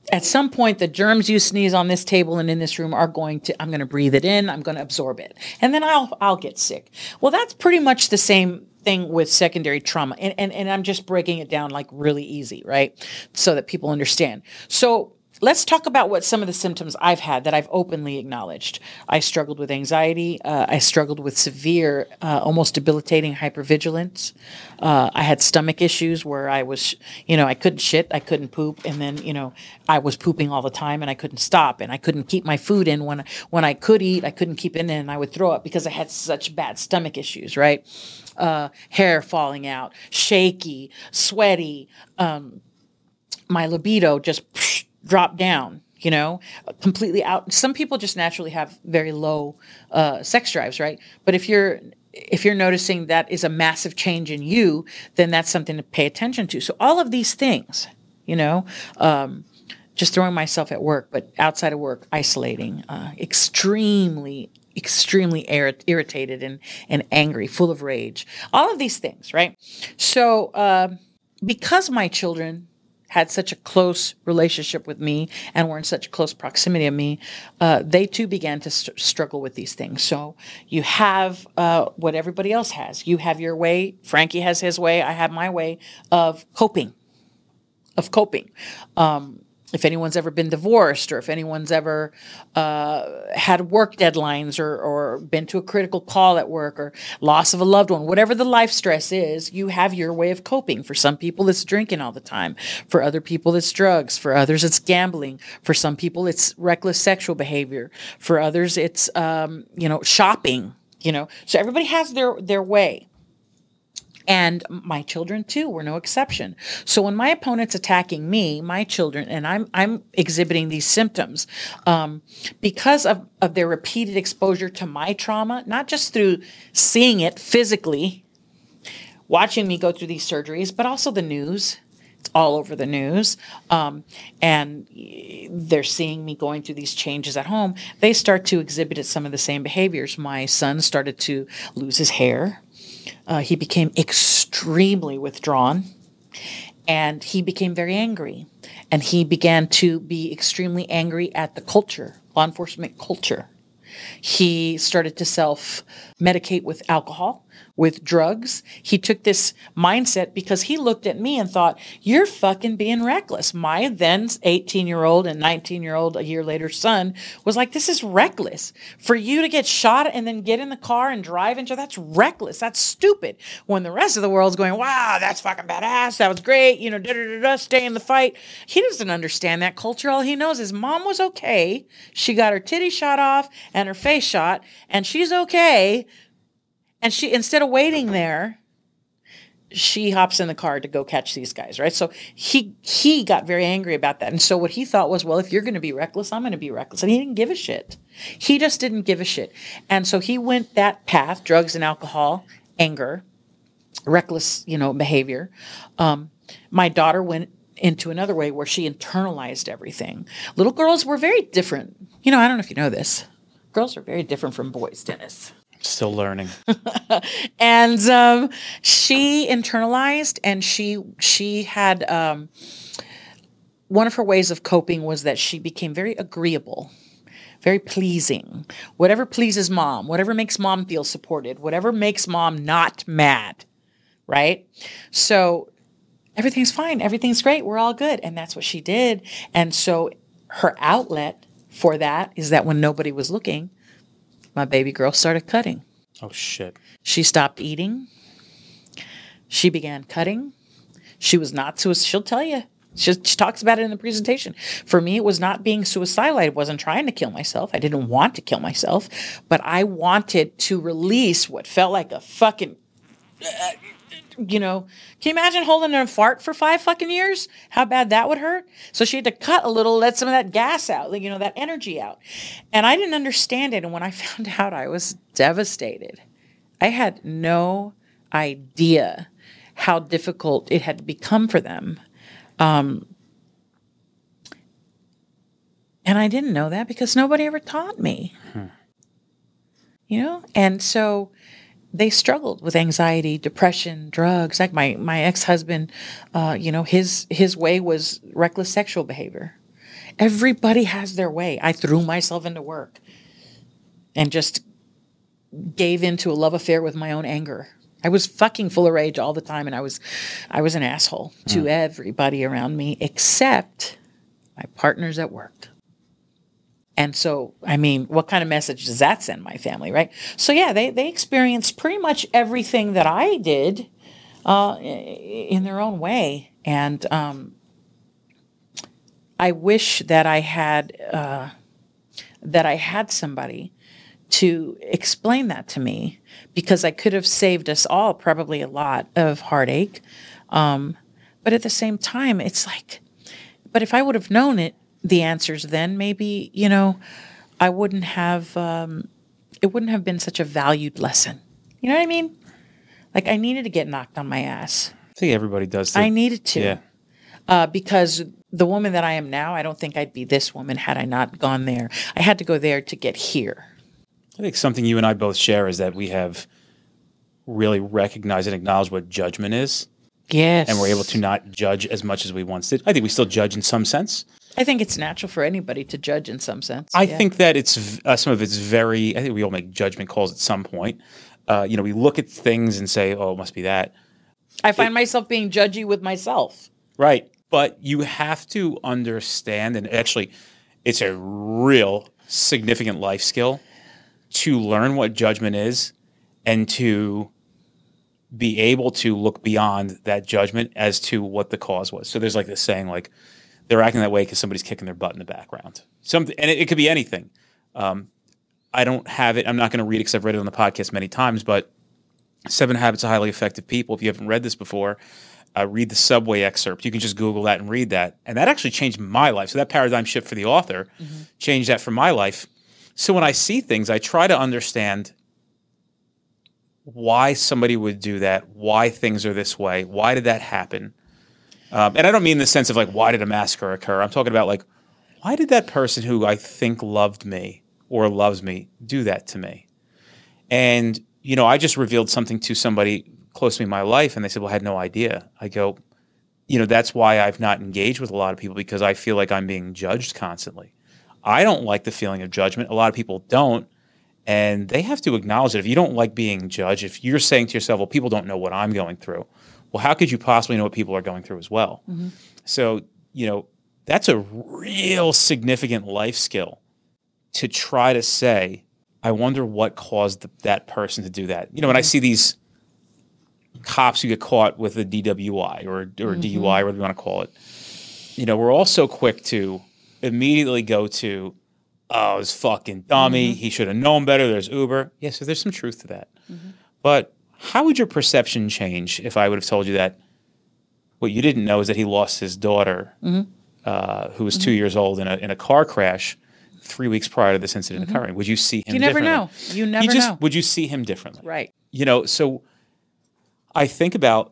at some point, the germs you sneeze on this table and in this room are going to, I'm going to breathe it in, I'm going to absorb it, and then I'll I'll get sick. Well, that's pretty much the same thing with secondary trauma. And, and, and I'm just breaking it down like really easy, right? So that people understand. So let's talk about what some of the symptoms I've had that I've openly acknowledged. I struggled with anxiety. Uh, I struggled with severe, uh, almost debilitating hypervigilance. Uh, I had stomach issues where I was, you know, I couldn't shit, I couldn't poop, and then, you know, I was pooping all the time and I couldn't stop, and I couldn't keep my food in. When when I could eat, I couldn't keep it in, and I would throw up because I had such bad stomach issues, right? Uh, hair falling out, shaky, sweaty, um, my libido just psh, dropped down, you know, completely out. Some people just naturally have very low uh, sex drives, right? But if you're if you're noticing that is a massive change in you, then that's something to pay attention to. So all of these things, you know, um, just throwing myself at work, but outside of work, isolating, uh, extremely extremely ir- irritated and, and angry, full of rage, all of these things, right? So uh, because my children had such a close relationship with me and were in such close proximity of me, uh, they too began to st- struggle with these things. So you have uh, what everybody else has. You have your way. Frankie has his way. I have my way of coping, of coping. Um, If anyone's ever been divorced, or if anyone's ever uh, had work deadlines, or, or been to a critical call at work, or loss of a loved one, whatever the life stress is, you have your way of coping. For some people, it's drinking all the time. For other people, it's drugs. For others, it's gambling. For some people, it's reckless sexual behavior. For others, it's um, you know shopping. You know, so everybody has their their way. And my children too were no exception. So when my opponent's attacking me, my children, and I'm I'm exhibiting these symptoms um, because of, of their repeated exposure to my trauma, not just through seeing it physically, watching me go through these surgeries, but also the news. It's all over the news. Um, and they're seeing me going through these changes at home. They start to exhibit some of the same behaviors. My son started to lose his hair. Uh, he became extremely withdrawn, and he became very angry. And he began to be extremely angry at the culture, law enforcement culture. He started to self-medicate with alcohol, with drugs. He took this mindset because he looked at me and thought, you're fucking being reckless. My then eighteen-year-old and nineteen-year-old, a year later son, was like, this is reckless. For you to get shot and then get in the car and drive into, that's reckless. That's stupid. When the rest of the world's going, wow, that's fucking badass. That was great. You know, da da da da, stay in the fight. He doesn't understand that culture. All he knows is mom was okay. She got her titty shot off and her face shot, and she's okay. And she, instead of waiting there, she hops in the car to go catch these guys, right? So he he got very angry about that. And so what he thought was, well, if you're going to be reckless, I'm going to be reckless. And he didn't give a shit. He just didn't give a shit. And so he went that path, drugs and alcohol, anger, reckless, you know, behavior. Um, my daughter went into another way where she internalized everything. Little girls were very different. You know, I don't know if you know this. Girls are very different from boys, Dennis. Still learning. And um, she internalized, and she she had um, one of her ways of coping was that she became very agreeable, very pleasing. Whatever pleases mom, whatever makes mom feel supported, whatever makes mom not mad, right? So everything's fine, everything's great, we're all good, and that's what she did. And so her outlet for that is that when nobody was looking, my baby girl started cutting. Oh, shit. She stopped eating. She began cutting. She was not suicidal. She'll tell you. She, she talks about it in the presentation. For me, it was not being suicidal. I wasn't trying to kill myself. I didn't want to kill myself. But I wanted to release what felt like a fucking... Uh, you know, can you imagine holding a fart for five fucking years? How bad that would hurt? So she had to cut a little, let some of that gas out, like, you know, that energy out. And I didn't understand it. And when I found out, I was devastated. I had no idea how difficult it had become for them. Um, and I didn't know that because nobody ever taught me. Hmm. You know? And so they struggled with anxiety, depression, drugs. Like my, my ex-husband, uh, you know, his his way was reckless sexual behavior. Everybody has their way. I threw myself into work and just gave into a love affair with my own anger. I was fucking full of rage all the time, and I was, I was an asshole to mm. everybody around me except my partners at work. And so, I mean, what kind of message does that send my family, right? So yeah, they they experienced pretty much everything that I did uh, in their own way, and um, I wish that I had uh, that I had somebody to explain that to me, because I could have saved us all probably a lot of heartache. Um, but at the same time, it's like, but if I would have known it, the answers then, maybe, you know, I wouldn't have, um, it wouldn't have been such a valued lesson. You know what I mean? Like, I needed to get knocked on my ass. I think everybody does too. I needed to. Yeah. Uh, because the woman that I am now, I don't think I'd be this woman had I not gone there. I had to go there to get here. I think something you and I both share is that we have really recognized and acknowledged what judgment is. Yes. And we're able to not judge as much as we once did. I think we still judge in some sense. I think it's natural for anybody to judge in some sense. I yeah. think that it's uh, some of it's very, I think we all make judgment calls at some point. Uh, you know, we look at things and say, oh, it must be that. I find it, myself being judgy with myself. Right. But you have to understand, and actually it's a real significant life skill to learn what judgment is and to be able to look beyond that judgment as to what the cause was. So there's like this saying, like, they're acting that way because somebody's kicking their butt in the background. Something, and it, it could be anything. Um, I don't have it. I'm not going to read it because I've read it on the podcast many times, but Seven Habits of Highly Effective People. If you haven't read this before, uh, read the Subway excerpt. You can just Google that and read that. And that actually changed my life. So that paradigm shift for the author mm-hmm. changed that for my life. So when I see things, I try to understand why somebody would do that, why things are this way, why did that happen? Um, and I don't mean in the sense of like, why did a massacre occur? I'm talking about like, why did that person who I think loved me or loves me do that to me? And, you know, I just revealed something to somebody close to me in my life, and they said, well, I had no idea. I go, you know, that's why I've not engaged with a lot of people, because I feel like I'm being judged constantly. I don't like the feeling of judgment. A lot of people don't. And they have to acknowledge it. If you don't like being judged, if you're saying to yourself, well, people don't know what I'm going through, well, how could you possibly know what people are going through as well? Mm-hmm. So, you know, that's a real significant life skill to try to say, I wonder what caused the, that person to do that. You know, when I see these cops who get caught with a D W I or, or mm-hmm. D U I, whatever you want to call it, you know, we're all so quick to immediately go to, oh, this fucking dummy. Mm-hmm. He should have known better. There's Uber. Yeah, so there's some truth to that. Mm-hmm. But how would your perception change if I would have told you that what you didn't know is that he lost his daughter, mm-hmm. uh, who was mm-hmm. two years old in a in a car crash three weeks prior to this incident mm-hmm. occurring? Would you see him You never differently? know. You never you just, know. Would you see him differently? Right. You know, so I think about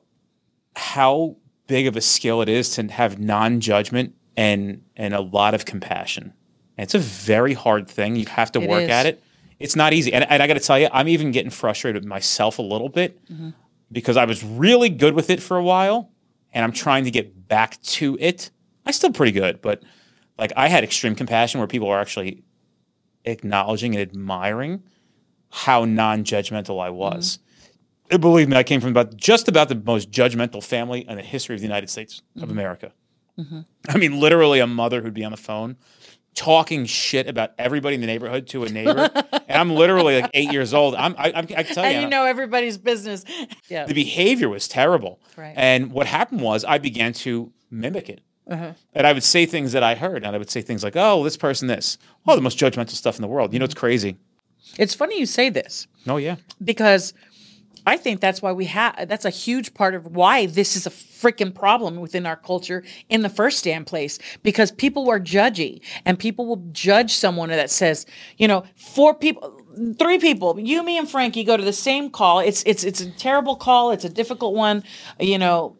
how big of a skill it is to have non-judgment and and a lot of compassion. And it's a very hard thing. You have to it work is. at it. It's not easy. And, and I got to tell you, I'm even getting frustrated with myself a little bit mm-hmm. because I was really good with it for a while, and I'm trying to get back to it. I'm still pretty good, but like I had extreme compassion where people are actually acknowledging and admiring how non-judgmental I was. Mm-hmm. And believe me, I came from about just about the most judgmental family in the history of the United States mm-hmm. of America. Mm-hmm. I mean, literally a mother who'd be on the phone talking shit about everybody in the neighborhood to a neighbor, and I'm literally like eight years old. I'm, I, I, I can tell you, and you know everybody's business. Yeah, the behavior was terrible. Right. And what happened was I began to mimic it, uh-huh. and I would say things that I heard, and I would say things like, "Oh, this person, this, oh, the most judgmental stuff in the world." You know, it's crazy. It's funny you say this. Oh yeah, because I think that's why we have, that's a huge part of why this is a freaking problem within our culture in the first damn place, because people are judgy, and people will judge someone that says, you know, four people, three people, you, me, and Frankie go to the same call. It's, it's, it's a terrible call. It's a difficult one, you know,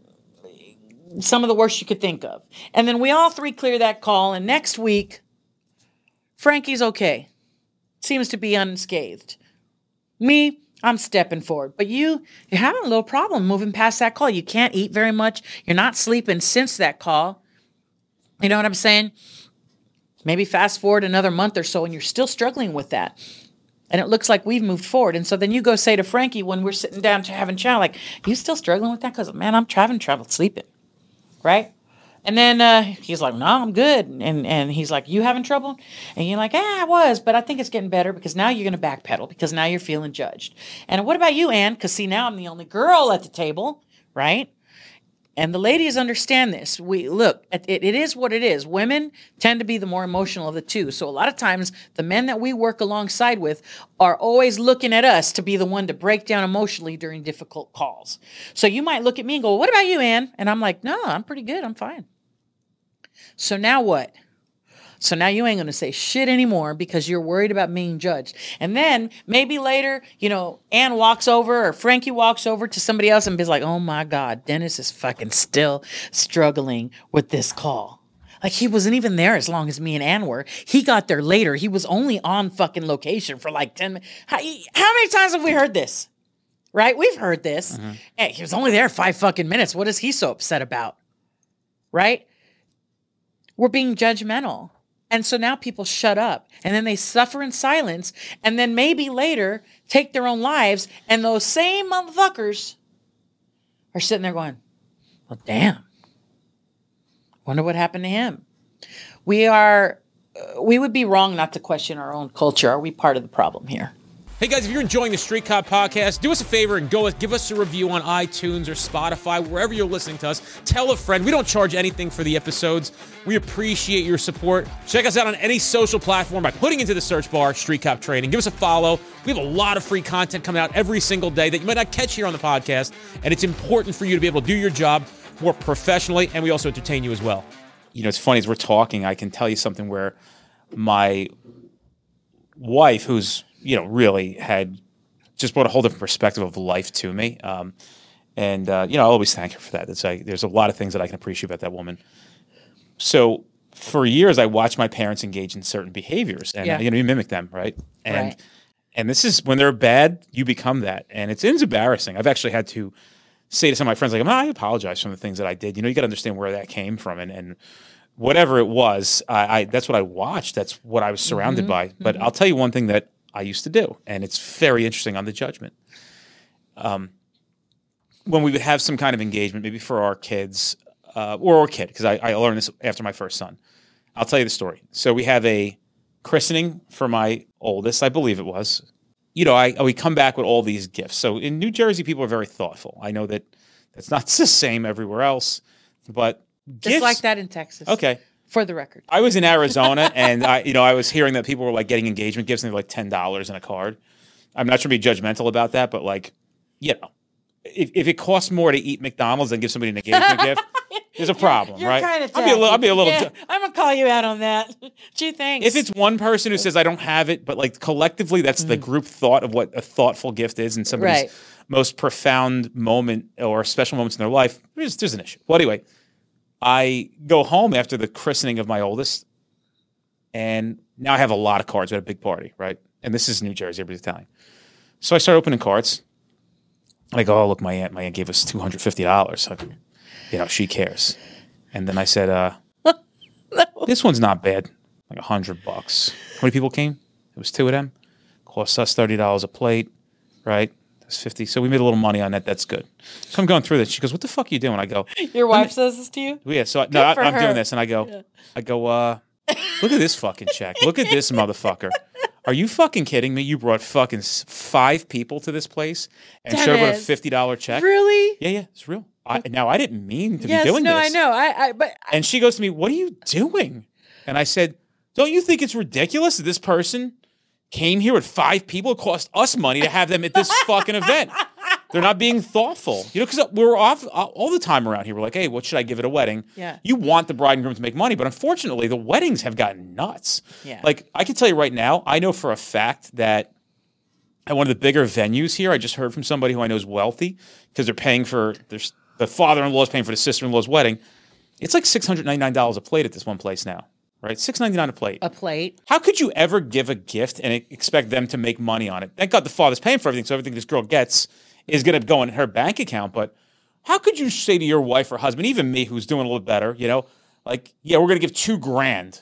some of the worst you could think of. And then we all three clear that call. And next week, Frankie's okay. Seems to be unscathed. Me, I'm stepping forward. But you, you're having a little problem moving past that call. You can't eat very much. You're not sleeping since that call. You know what I'm saying? Maybe fast forward another month or so and you're still struggling with that. And it looks like we've moved forward. And so then you go say to Frankie when we're sitting down to having chow, like, you still struggling with that? Because, man, I'm traveling, traveled, sleeping. Right? And then uh, he's like, no, I'm good. And and he's like, you having trouble? And you're like, ah, I was, but I think it's getting better because now you're going to backpedal because now you're feeling judged. And what about you, Ann? Because, see, now I'm the only girl at the table, right? And the ladies understand this. We look, it, it is what it is. Women tend to be the more emotional of the two. So a lot of times the men that we work alongside with are always looking at us to be the one to break down emotionally during difficult calls. So you might look at me and go, what about you, Ann? And I'm like, no, I'm pretty good. I'm fine. So now what? So now you ain't going to say shit anymore because you're worried about being judged. And then maybe later, you know, Ann walks over or Frankie walks over to somebody else and be like, oh my God, Dennis is fucking still struggling with this call. Like he wasn't even there as long as me and Ann were. He got there later. He was only on fucking location for like ten minutes. How, how many times have we heard this? Right? We've heard this. Mm-hmm. Hey, he was only there five fucking minutes. What is he so upset about? Right? We're being judgmental. And so now people shut up and then they suffer in silence and then maybe later take their own lives. And those same motherfuckers are sitting there going, well, damn, wonder what happened to him. We are, uh, we would be wrong not to question our own culture. Are we part of the problem here? Hey guys, if you're enjoying the Street Cop podcast, do us a favor and go give us a review on iTunes or Spotify, wherever you're listening to us. Tell a friend. We don't charge anything for the episodes. We appreciate your support. Check us out on any social platform by putting into the search bar Street Cop Training. Give us a follow. We have a lot of free content coming out every single day that you might not catch here on the podcast, and it's important for you to be able to do your job more professionally, and we also entertain you as well. You know, it's funny, as we're talking, I can tell you something where my wife, who's you know, really had just brought a whole different perspective of life to me. Um, and, uh, you know, I always thank her for that. It's like, there's a lot of things that I can appreciate about that woman. So for years, I watched my parents engage in certain behaviors and, yeah. you know, you mimic them, right? And, right. and this is, when they're bad, you become that. And it's, it's embarrassing. I've actually had to say to some of my friends, like, oh, I apologize for the things that I did. You know, you got to understand where that came from. And, and whatever it was, I, I that's what I watched. That's what I was surrounded mm-hmm. by. But mm-hmm. I'll tell you one thing that I used to do, and it's very interesting on the judgment. Um, when we would have some kind of engagement, maybe for our kids, uh, or our kid, because I, I learned this after my first son. I'll tell you the story. So we have a christening for my oldest, I believe it was. You know, I we come back with all these gifts. So in New Jersey, people are very thoughtful. I know that that's not the same everywhere else, but just gifts, like that in Texas. Okay. For the record. I was in Arizona, and I, you know, I was hearing that people were like getting engagement gifts and they were like ten dollars in a card. I'm not trying to be judgmental about that, but like, you know, if, if it costs more to eat McDonald's than give somebody an engagement gift, there's a problem, you're, you're right? Kind of I'll be a little. I'll be a little. Yeah, I'm gonna call you out on that. Gee, thanks. If it's one person who says I don't have it, but like collectively, that's mm. the group thought of what a thoughtful gift is, and somebody's right. most profound moment or special moments in their life, there's, there's an issue. Well, anyway. I go home after the christening of my oldest, and now I have a lot of cards. We had a big party, right? And this is New Jersey, everybody's Italian. So I start opening cards. And I go, oh, look, my aunt, my aunt gave us two hundred fifty dollars. So, you know, she cares. And then I said, uh, no. This one's not bad, like a hundred bucks. How many people came? It was two of them. Cost us thirty dollars a plate, right? That's fifty. So we made a little money on that. That's good. So I'm going through this. She goes, what the fuck are you doing? I go, your wife says this to you? Yeah. So I, no, I, I'm her. doing this. And I go, yeah. I go, uh, look at this fucking check. Look at this motherfucker. Are you fucking kidding me? You brought fucking five people to this place and Dennis. showed up with a fifty dollars check? Really? Yeah, yeah. It's real. I, now, I didn't mean to yes, be doing no, this. No, I know. I, I, but I, and she goes to me, what are you doing? And I said, don't you think it's ridiculous that this person came here with five people? It cost us money to have them at this fucking event. They're not being thoughtful. You know, because we're off all the time around here. We're like, hey, what should I give at a wedding? Yeah. You want the bride and groom to make money, but unfortunately, the weddings have gotten nuts. Yeah. Like, I can tell you right now, I know for a fact that at one of the bigger venues here, I just heard from somebody who I know is wealthy because they're paying for, there's, the father-in-law is paying for the sister-in-law's wedding. It's like six hundred ninety-nine dollars a plate at this one place now. Right, six ninety-nine a plate. A plate. How could you ever give a gift and expect them to make money on it? Thank God the father's paying for everything, so everything this girl gets is going to go in her bank account. But how could you say to your wife or husband, even me, who's doing a little better, you know, like, yeah, we're going to give two grand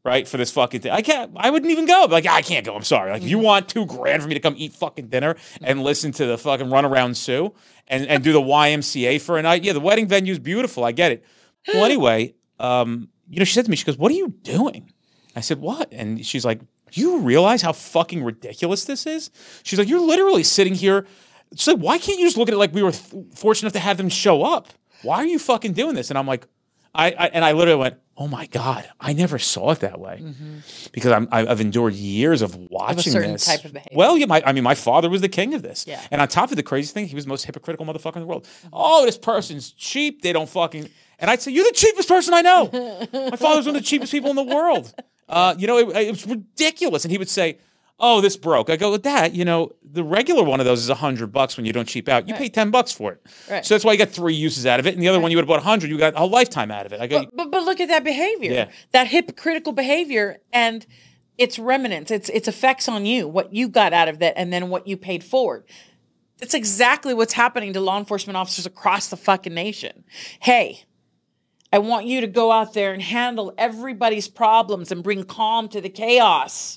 right, for this fucking thing. I can't, I wouldn't even go. Like, I can't go. I'm sorry. Like, if you want two grand for me to come eat fucking dinner and listen to the fucking Runaround Sue and, and do the Y M C A for a night, yeah, the wedding venue's beautiful. I get it. Well, anyway, um, you know, she said to me, she goes, what are you doing? I said, what? And she's like, do you realize how fucking ridiculous this is? She's like, you're literally sitting here. She's like, why can't you just look at it like we were th- fortunate enough to have them show up? Why are you fucking doing this? And I'm like, I, I and I literally went, oh my God, I never saw it that way. Mm-hmm. Because I'm, I've endured years of watching of a certain this. type of behavior. Well, yeah, my, I mean, my father was the king of this. Yeah. And on top of the crazy thing, he was the most hypocritical motherfucker in the world. Mm-hmm. Oh, this person's cheap. They don't fucking... And I'd say, you're the cheapest person I know. My father's one of the cheapest people in the world. Uh, you know, it, it was ridiculous. And he would say, oh, this broke. I go, with that, you know, the regular one of those is a hundred bucks when you don't cheap out. You right. pay ten bucks for it. Right. So that's why you got three uses out of it. And the other right. one, you would have bought a hundred, you got a lifetime out of it. I go, but, but, but look at that behavior, yeah. that hypocritical behavior and its remnants, its, its effects on you, what you got out of that, and then what you paid forward. That's exactly what's happening to law enforcement officers across the fucking nation. Hey, I want you to go out there and handle everybody's problems and bring calm to the chaos.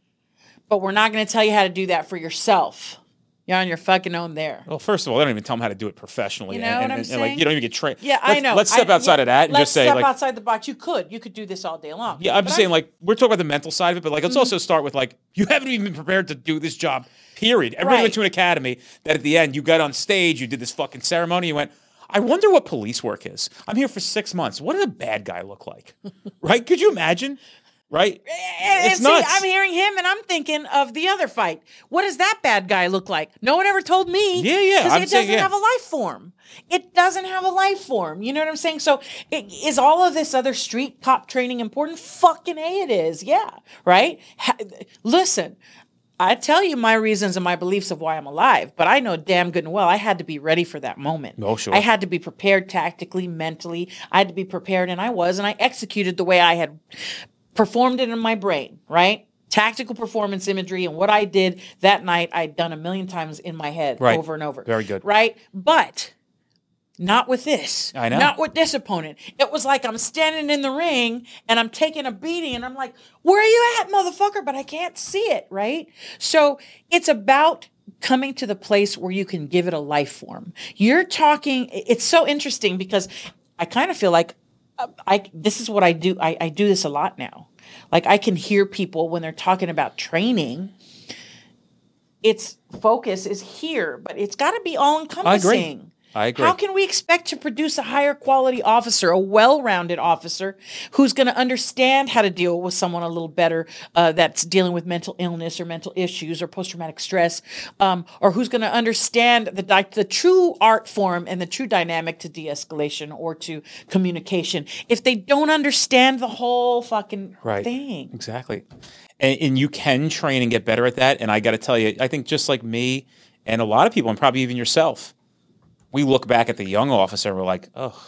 But we're not going to tell you how to do that for yourself. You're on your fucking own there. Well, first of all, they don't even tell them how to do it professionally. You know and, what and, I'm and, saying? And like, you don't even get trained. Yeah, let's, I know. Let's step I, outside yeah, of that and let's just say, step like, outside the box. You could. You could do this all day long. Yeah, I'm but just I, saying, like, we're talking about the mental side of it, but like, let's mm-hmm. also start with like, you haven't even been prepared to do this job. Period. Everybody right. went to an academy that at the end you got on stage, you did this fucking ceremony, you went, I wonder what police work is. I'm here for six months. What does a bad guy look like? Right? Could you imagine? Right? And, it's and nuts. See, I'm hearing him and I'm thinking of the other fight. What does that bad guy look like? No one ever told me. Yeah, yeah. Because I'm it saying, doesn't yeah. have a life form. It doesn't have a life form. You know what I'm saying? So it, is all of this other street cop training important? Fucking A, it is. Yeah. Right? Ha- listen. I tell you my reasons and my beliefs of why I'm alive, but I know damn good and well I had to be ready for that moment. Oh, sure. I had to be prepared tactically, mentally. I had to be prepared, and I was, and I executed the way I had performed it in my brain, right? Tactical performance imagery, and what I did that night, I'd done a million times in my head right. over and over. Very good. Right? But not with this. I know. Not with this opponent. It was like I'm standing in the ring and I'm taking a beating and I'm like, where are you at, motherfucker? But I can't see it, right? So it's about coming to the place where you can give it a life form. You're talking, it's so interesting because I kind of feel like uh, I this is what I do. I, I do this a lot now. Like I can hear people when they're talking about training, its focus is here, but it's got to be all encompassing. I agree. I agree. How can we expect to produce a higher quality officer, a well-rounded officer who's going to understand how to deal with someone a little better uh, that's dealing with mental illness or mental issues or post-traumatic stress, um, or who's going to understand the di- the true art form and the true dynamic to de-escalation or to communication if they don't understand the whole fucking right. thing? Exactly. And, and you can train and get better at that. And I got to tell you, I think just like me and a lot of people, and probably even yourself, we look back at the young officer and we're like, oh,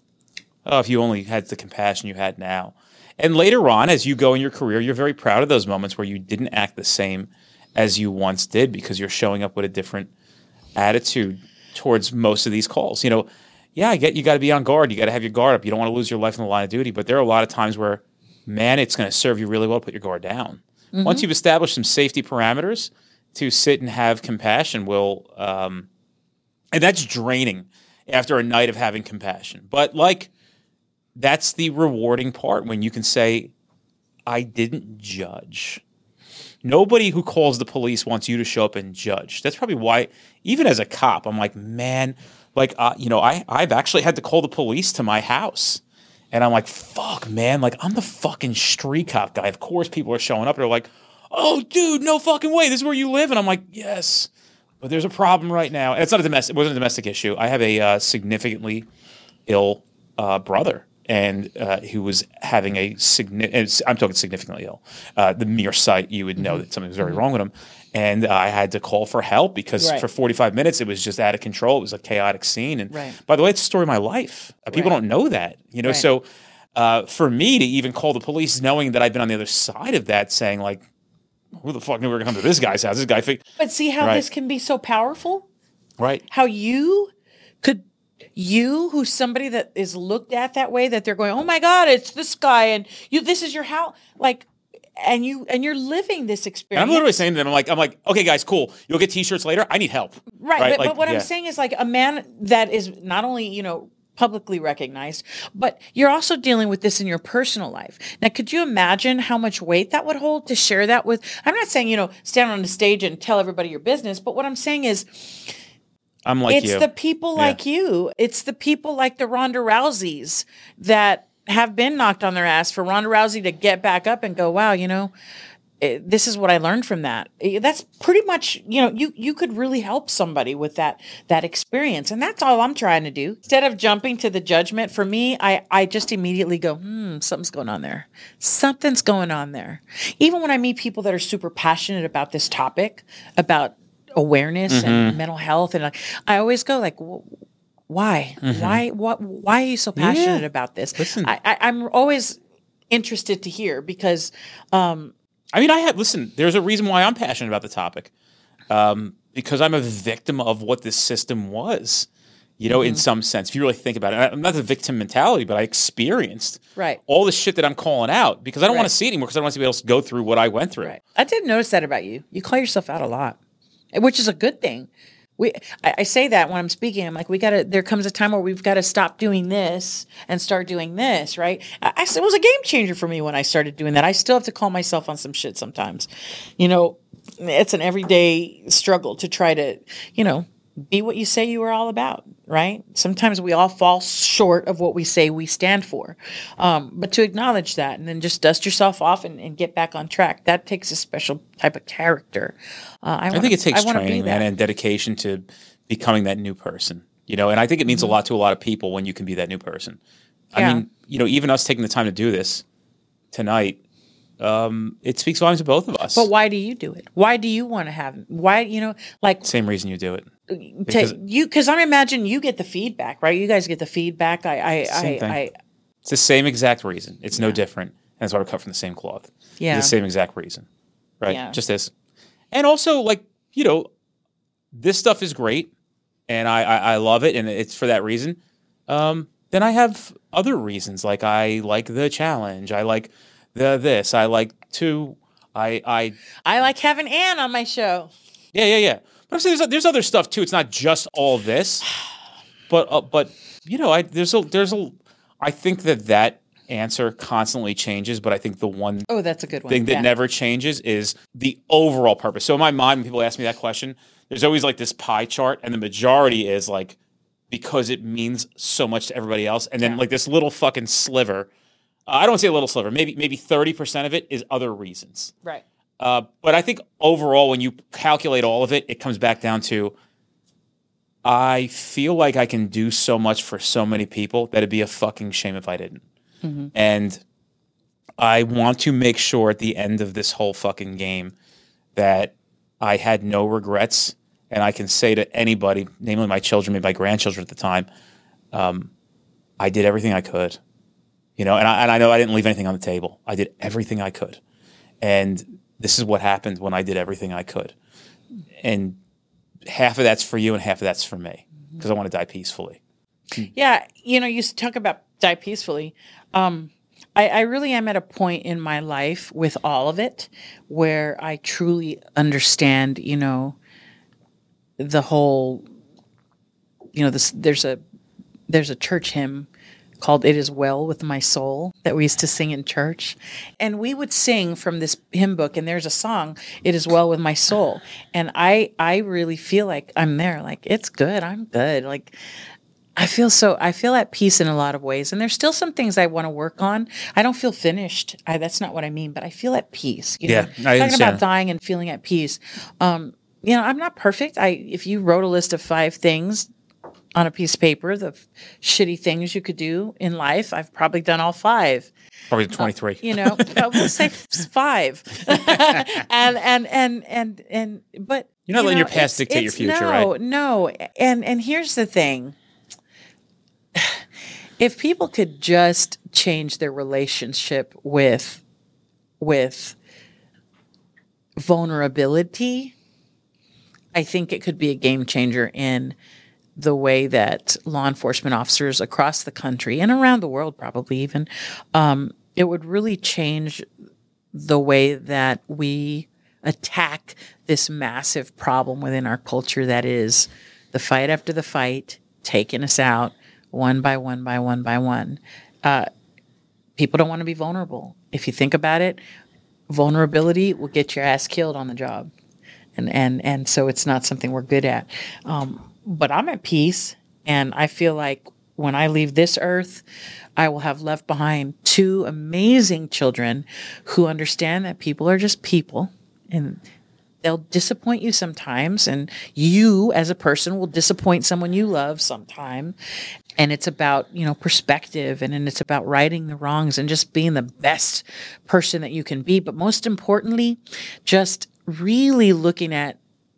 oh, if you only had the compassion you had now. And later on, as you go in your career, you're very proud of those moments where you didn't act the same as you once did because you're showing up with a different attitude towards most of these calls. You know, yeah, I get you got to be on guard. You got to have your guard up. You don't want to lose your life in the line of duty. But there are a lot of times where, man, it's going to serve you really well to put your guard down. Mm-hmm. Once you've established some safety parameters, to sit and have compassion will um, – and that's draining after a night of having compassion. But, like, that's the rewarding part when you can say, I didn't judge. Nobody who calls the police wants you to show up and judge. That's probably why, even as a cop, I'm like, man, like, uh, you know, I, I've actually had to call the police to my house. And I'm like, fuck, man, like, I'm the fucking street cop guy. Of course people are showing up. They're like, oh, dude, no fucking way. This is where you live. And I'm like, yes. But there's a problem right now. And it's not a domestic, it wasn't a domestic issue. I have a uh, significantly ill uh, brother and uh, who was having a significant, I'm talking significantly ill. Uh, the mere sight, you would know mm-hmm. that something was very mm-hmm. wrong with him. And uh, I had to call for help because right. for forty-five minutes, it was just out of control. It was a chaotic scene. And right. by the way, it's the story of my life. Uh, people right. don't know that, you know? Right. So uh, for me to even call the police knowing that I've been on the other side of that saying like, who the fuck knew we were going to come to this guy's house? This guy. Fig- but see how right. this can be so powerful? Right. How you could, you, who's somebody that is looked at that way, that they're going, oh my God, it's this guy, and you, this is your house, like, and you, and you're living this experience. And I'm literally saying to them, I'm like, I'm like, okay, guys, cool. You'll get T-shirts later. I need help. Right. right? But, Like, but what yeah. I'm saying is, like, a man that is not only, you know, publicly recognized, but you're also dealing with this in your personal life. Now, could you imagine how much weight that would hold to share that with? I'm not saying, you know, stand on the stage and tell everybody your business, but what I'm saying is, I'm like it's you. the people Yeah. like you. It's the people like the Ronda Rouseys that have been knocked on their ass, for Ronda Rousey to get back up and go, wow, you know, it, this is what I learned from that. It- that's pretty much, you know, you you could really help somebody with that that experience. And that's all I'm trying to do. Instead of jumping to the judgment, for me, I, I just immediately go, hmm, something's going on there. Something's going on there. Even when I meet people that are super passionate about this topic, about awareness Mm-hmm. and mental health, and like, I always go like, wh- why, Mm-hmm. why, what, why are you so passionate Yeah. about this? Listen. I, I, I'm always interested to hear, because um, I mean, I had, listen, there's a reason why I'm passionate about the topic. Um, because I'm a victim of what this system was, you know, Mm-hmm. in some sense, if you really think about it. I'm not the victim mentality, but I experienced Right. all the shit that I'm calling out because I don't want Right. to see it anymore, because I don't want to be able to go through what I went through. right. I did notice that about you. You call yourself out a lot, which is a good thing. We, I, I say that when I'm speaking, I'm like, we gotta, there comes a time where we've got to stop doing this and start doing this, right? I, I, it was a game changer for me when I started doing that. I still have to call myself on some shit sometimes. You know, it's an everyday struggle to try to, you know, be what you say you are all about, right? Sometimes we all fall short of what we say we stand for. Um, but to acknowledge that and then just dust yourself off and, and get back on track, that takes a special type of character. Uh, I, I wanna, think it takes I wanna be training, man, that. and dedication to becoming that new person. You know, and I think it means Mm-hmm. a lot to a lot of people when you can be that new person. Yeah. I mean, you know, even us taking the time to do this tonight, um, it speaks volumes to both of us. But why do you do it? Why do you want to have, why, you know, like, Same reason you do it. Because you, because I imagine you get the feedback, right? You guys get the feedback. I, I, Same I, thing. I, It's the same exact reason. It's no different. And that's why we're cut from the same cloth. Yeah. It's the same exact reason. Right? Yeah. Just this. And also, like, you know, this stuff is great and I, I, I love it and it's for that reason. Um, then I have other reasons. Like I like the challenge. I like the this. I like to I I I like having Ann on my show. Yeah, yeah, yeah. But I'm saying there's, there's other stuff too. It's not just all this, but uh, but you know, I there's a there's a I think that that answer constantly changes. But I think the one Oh, that's a good one. thing that Yeah. never changes is the overall purpose. So in my mind, when people ask me that question, there's always like this pie chart, and the majority is like because it means so much to everybody else, and then Yeah. like this little fucking sliver. Uh, I don't want to say a little sliver. Maybe maybe thirty percent of it is other reasons. Right. Uh, but I think overall, when you calculate all of it, it comes back down to I feel like I can do so much for so many people that it'd be a fucking shame if I didn't. Mm-hmm. And I want to make sure at the end of this whole fucking game that I had no regrets. And I can say to anybody, namely my children, maybe my grandchildren at the time, um, I did everything I could. You know, and I, and I know I didn't leave anything on the table. I did everything I could. And this is what happened when I did everything I could. And half of that's for you and half of that's for me because I want to die peacefully. Yeah, you know, you talk about die peacefully. Um, I, I really am at a point in my life with all of it where I truly understand, you know, the whole, you know, this, there's a there's a church hymn called It Is Well With My Soul that we used to sing in church. And we would sing from this hymn book, and there's a song, It Is Well With My Soul. And I I really feel like I'm there, like, it's good, I'm good. Like, I feel so, I feel at peace in a lot of ways. And there's still some things I want to work on. I don't feel finished. I, that's not what I mean, but I feel at peace. You Yeah, know? I Talking understand. about dying and feeling at peace. Um, you know, I'm not perfect. I if you wrote a list of five things on a piece of paper, the f- shitty things you could do in life, I've probably done all five. Probably twenty-three. You know, but we'll say f- five. and and and and and but You're not you letting know, your past it's- dictate your it's- future, no, right? No, and and here's the thing. If people could just change their relationship with with vulnerability, I think it could be a game changer in the way that law enforcement officers across the country and around the world, probably even, um, it would really change the way that we attack this massive problem within our culture that is the fight after the fight, taking us out one by one by one by one. Uh, people don't want to be vulnerable. If you think about it, vulnerability will get your ass killed on the job. And and and so it's not something we're good at. Um, but I'm at peace, and I feel like when I leave this earth, I will have left behind two amazing children who understand that people are just people, and they'll disappoint you sometimes, and you as a person will disappoint someone you love sometime. And it's about, you know, perspective, and, and it's about righting the wrongs and just being the best person that you can be. But most importantly, just really looking at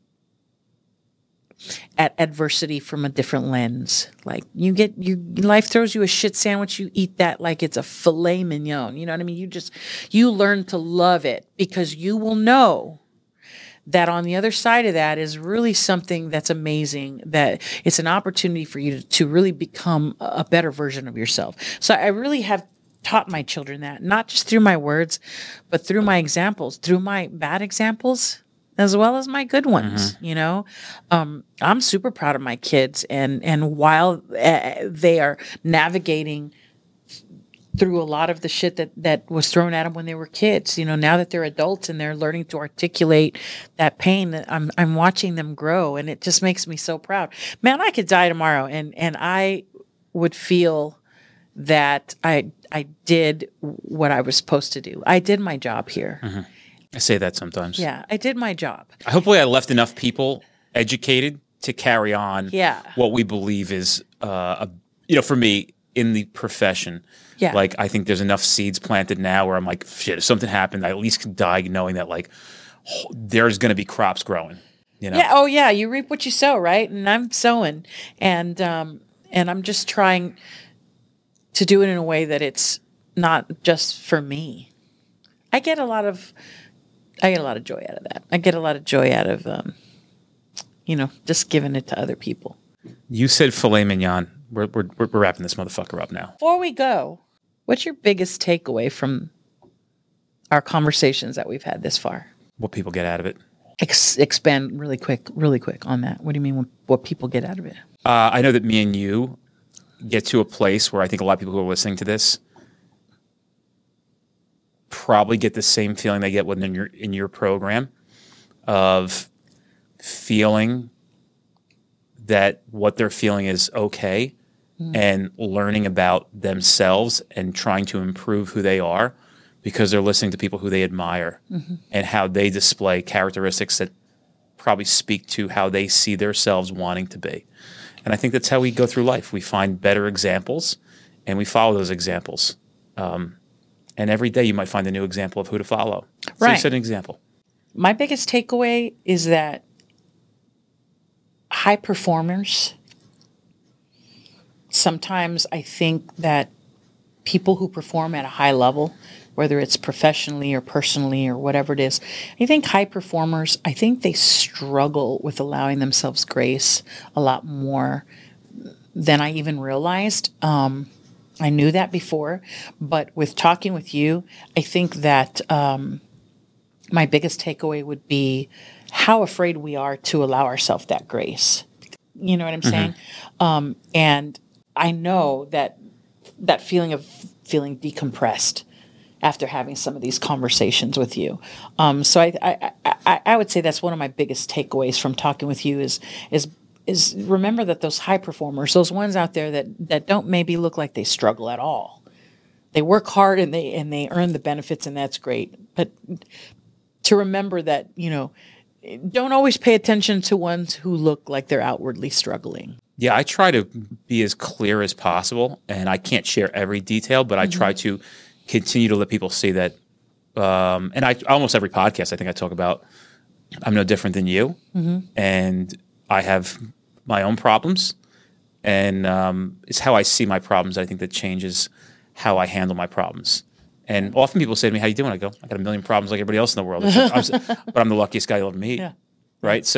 at adversity from a different lens. Like you get you life throws you a shit sandwich, you eat that like it's a filet mignon. You know what I mean? You just you learn to love it, because you will know that on the other side of that is really something that's amazing, that it's an opportunity for you to, to really become a better version of yourself. So I really have taught my children that, not just through my words, but through my examples, through my bad examples, as well as my good ones. Mm-hmm. You know, um, I'm super proud of my kids. And, and while uh, they are navigating through a lot of the shit that, that was thrown at them when they were kids, you know, now that they're adults and they're learning to articulate that pain, I'm, I'm watching them grow, and it just makes me so proud. Man, I could die tomorrow, and, and I would feel that I, I did what I was supposed to do. I did my job here. Mm-hmm. I say that sometimes. Yeah, I did my job. Hopefully I left enough people educated to carry on yeah. what we believe is, uh, a, you know, for me, in the profession. Yeah. Like, I think there's enough seeds planted now where I'm like, shit, if something happened, I at least could die knowing that, like, oh, there's going to be crops growing, you know? Yeah. Oh, yeah. You reap what you sow, right? And I'm sowing. And, um, and I'm just trying to do it in a way that it's not just for me. I get a lot of, I get a lot of joy out of that. I get a lot of joy out of, um, you know, just giving it to other people. You said filet mignon. We're, we're, we're wrapping this motherfucker up now. Before we go, what's your biggest takeaway from our conversations that we've had this far? What people get out of it. Ex- expand really quick, really quick on that. What do you mean what people get out of it? Uh, I know that me and you get to a place where I think a lot of people who are listening to this probably get the same feeling they get when you're in your program of feeling that what they're feeling is okay, mm-hmm. and learning about themselves and trying to improve who they are because they're listening to people who they admire, mm-hmm. and how they display characteristics that probably speak to how they see themselves wanting to be. And I think that's how we go through life. We find better examples and we follow those examples. Um, and every day you might find a new example of who to follow. So right. you set an example. My biggest takeaway is that high performers, sometimes I think that people who perform at a high level, whether it's professionally or personally or whatever it is, I think high performers, I think they struggle with allowing themselves grace a lot more than I even realized. Um, I knew that before, but with talking with you, I think that um, my biggest takeaway would be how afraid we are to allow ourselves that grace. You know what I'm mm-hmm. saying? Um, and I know that that feeling of feeling decompressed after having some of these conversations with you. Um, so I, I, I, I would say that's one of my biggest takeaways from talking with you is, is, is remember that those high performers, those ones out there that, that don't maybe look like they struggle at all. They work hard and they, and they earn the benefits, and that's great. But to remember that, you know, don't always pay attention to ones who look like they're outwardly struggling. Yeah, I try to be as clear as possible, and I can't share every detail, but I mm-hmm. try to continue to let people see that. Um, and I almost every podcast, I think I talk about I'm no different than you, mm-hmm. and I have my own problems, and um, it's how I see my problems. I think that changes how I handle my problems. And often people say to me, "How you doing?" I go, "I got a million problems like everybody else in the world, I'm, but I'm the luckiest guy you'll ever meet." Yeah. Right? So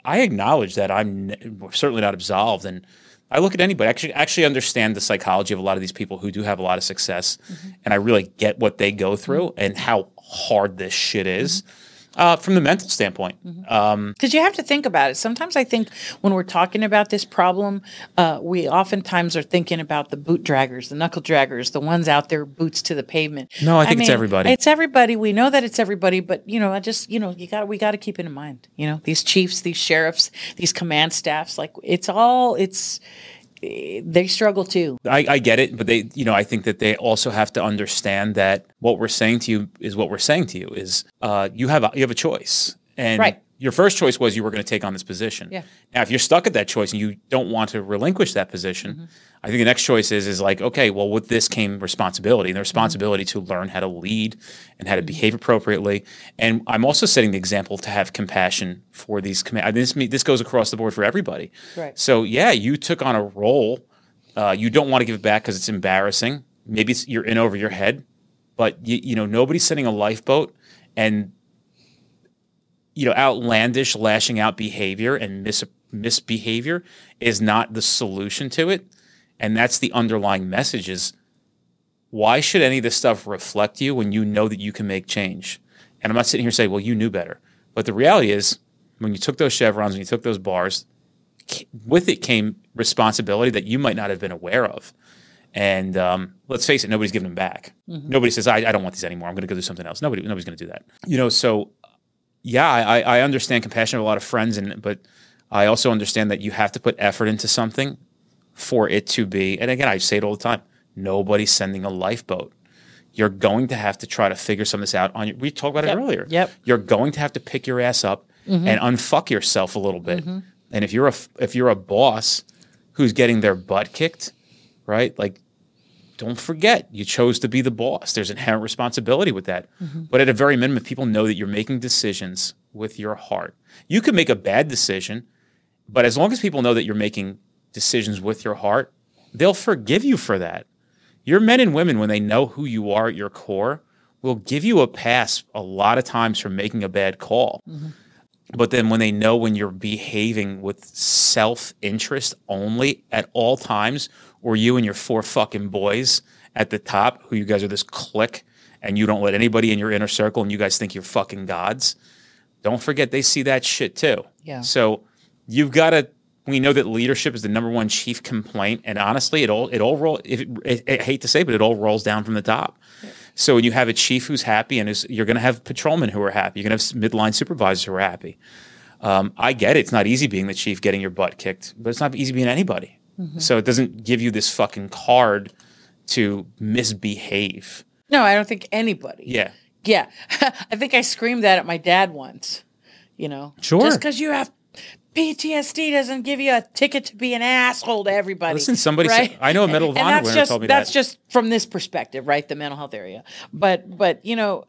I acknowledge that I'm n- certainly not absolved, and I look at anybody. Actually, actually understand the psychology of a lot of these people who do have a lot of success, mm-hmm. and I really get what they go through mm-hmm. and how hard this shit is. Mm-hmm. Uh, from the mental standpoint. Because mm-hmm. um, you have to think about it. Sometimes I think when we're talking about this problem, uh, we oftentimes are thinking about the boot draggers, the knuckle draggers, the ones out there, boots to the pavement. No, I think I it's mean, everybody. It's everybody. We know that it's everybody, but you know, I just, you know, you got we got to keep it in mind. You know, these chiefs, these sheriffs, these command staffs, like it's all, it's, they struggle too. I, I get it, but they, you know, I think that they also have to understand that what we're saying to you is what we're saying to you is uh, you have a, you have a choice, and right. your first choice was you were going to take on this position. Yeah. Now, if you're stuck at that choice and you don't want to relinquish that position, mm-hmm. I think the next choice is is like, okay, well, with this came responsibility, and the responsibility mm-hmm. to learn how to lead and how to behave appropriately. And I'm also setting the example to have compassion for these command. This this goes across the board for everybody. Right. So yeah, you took on a role. Uh, you don't want to give it back because it's embarrassing. Maybe it's, you're in over your head, but you, you know nobody's sending a lifeboat and you know outlandish lashing out behavior and mis- misbehavior is not the solution to it. And that's the underlying message is why should any of this stuff reflect you when you know that you can make change? And I'm not sitting here saying, well, you knew better. But the reality is when you took those chevrons, when you took those bars, with it came responsibility that you might not have been aware of. And um, let's face it, nobody's giving them back. Mm-hmm. Nobody says, I, I don't want these anymore. I'm going to go do something else. Nobody, nobody's going to do that. You know, so yeah, I, I understand compassion of a lot of friends, and but I also understand that you have to put effort into something for it to be, and again, I say it all the time, nobody's sending a lifeboat. You're going to have to try to figure some of this out on your, we talked about yep. it earlier. Yep. You're going to have to pick your ass up mm-hmm. and unfuck yourself a little bit. Mm-hmm. And if you're a if you're a boss who's getting their butt kicked, right? Like, don't forget you chose to be the boss. There's inherent responsibility with that. Mm-hmm. But at a very minimum, people know that you're making decisions with your heart. You could make a bad decision, but as long as people know that you're making decisions with your heart, they'll forgive you for that. Your men and women, when they know who you are at your core, will give you a pass a lot of times for making a bad call. Mm-hmm. But then when they know when you're behaving with self-interest only at all times, or you and your four fucking boys at the top, who you guys are this clique, and you don't let anybody in your inner circle, and you guys think you're fucking gods, don't forget they see that shit too. Yeah. So you've got to, we know that leadership is the number one chief complaint, and honestly, it all, it all roll, it, it, I hate to say, but it all rolls down from the top. Yeah. So when you have a chief who's happy, and is, you're going to have patrolmen who are happy. You're going to have midline supervisors who are happy. Um, I get it. It's not easy being the chief, getting your butt kicked, but it's not easy being anybody. Mm-hmm. So it doesn't give you this fucking card to misbehave. No, I don't think anybody. Yeah. Yeah. I think I screamed that at my dad once, you know. Sure. Just because you have P T S D doesn't give you a ticket to be an asshole to everybody. Listen, somebody right? said, I know a Medal of and Honor that's winner just, told me that's that. That's just from this perspective, right? The mental health area. But, but you know,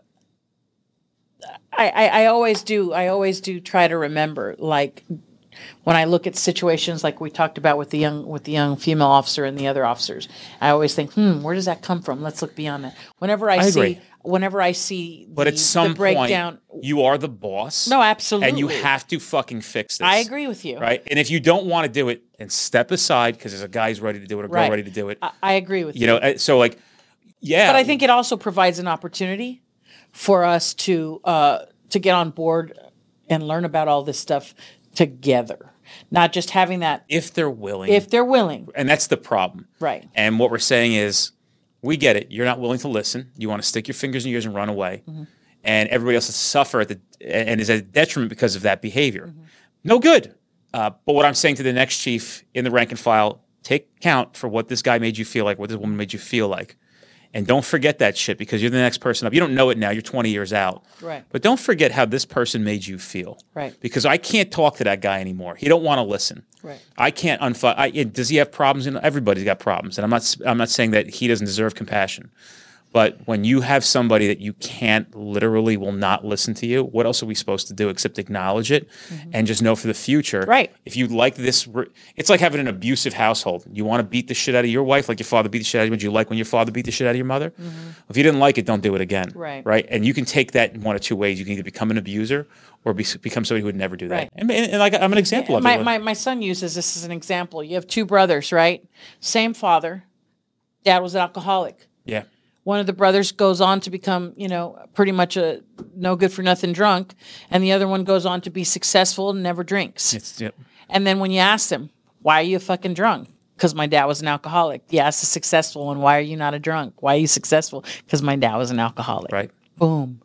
I, I, I always do, I always do try to remember, like, when I look at situations like we talked about with the young with the young female officer and the other officers, I always think, hmm, where does that come from? Let's look beyond that. Whenever I, I see, agree. whenever I see, the, but at some the breakdown, point, you are the boss. No, absolutely, and you have to fucking fix this. I agree with you, right? And if you don't want to do it, then step aside because there's a guy who's ready to do it, a girl right. ready to do it. I, I agree with you. You know, so like, yeah. But I think it also provides an opportunity for us to uh, to get on board and learn about all this stuff together. Not just having that. If they're willing. If they're willing. And that's the problem. Right. And what we're saying is, we get it. You're not willing to listen. You want to stick your fingers in your ears and run away. Mm-hmm. And everybody else is suffer at the and is at a detriment because of that behavior. Mm-hmm. No good. Uh, but what I'm saying to the next chief in the rank and file, take account for what this guy made you feel like, what this woman made you feel like. And don't forget that shit because you're the next person up. You don't know it now. You're twenty years out. Right. But don't forget how this person made you feel. Right. Because I can't talk to that guy anymore. He don't want to listen. Right. I can't unfuck. I, does he have problems? You know, everybody's got problems. And I'm not I'm not saying that he doesn't deserve compassion. But when you have somebody that you can't literally will not listen to you, what else are we supposed to do except acknowledge it mm-hmm. and just know for the future? Right. If you like this, it's like having an abusive household. You want to beat the shit out of your wife like your father beat the shit out of you. Would you like when your father beat the shit out of your mother? Mm-hmm. If you didn't like it, don't do it again. Right. Right. And you can take that in one or two ways. You can either become an abuser or be, become somebody who would never do that. Right. And, and, and like I'm an example yeah, of my, it. My, my son uses this as an example. You have two brothers, right? Same father. Dad was an alcoholic. Yeah. One of the brothers goes on to become, you know, pretty much a no good for nothing drunk, and the other one goes on to be successful and never drinks. It's, yep. And then when you ask them, why are you fucking drunk? Because my dad was an alcoholic. Yeah, it's a successful one. Why are you not a drunk? Why are you successful? Because my dad was an alcoholic. Right. Boom.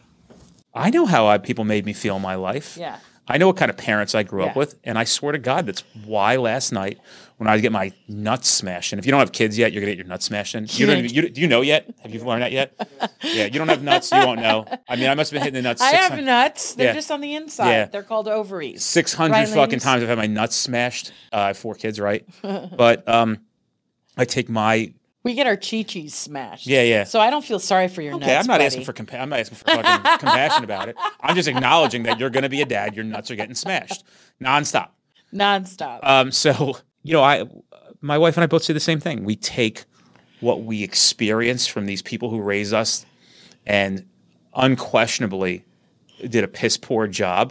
I know how I, people made me feel in my life. Yeah. I know what kind of parents I grew yeah. up with, and I swear to God, that's why last night when I get my nuts smashed, and if you don't have kids yet, you're gonna get your nuts smashed in. You don't even, you, do you know yet? Have you learned that yet? Yeah, you don't have nuts, you won't know. I mean, I must have been hitting the nuts. I have nuts. They're yeah. just on the inside. Yeah. They're called ovaries. Six hundred right, fucking ladies? times I've had my nuts smashed. Uh, I have four kids, right? But um, I take my. We get our chi-chis smashed. Yeah, yeah. So I don't feel sorry for your okay, nuts, I'm not buddy. asking for compa- I'm not asking for fucking compassion about it. I'm just acknowledging that you're going to be a dad. Your nuts are getting smashed nonstop. Nonstop. Um, so you know, I, my wife and I both say the same thing. We take what we experience from these people who raise us, and unquestionably did a piss poor job,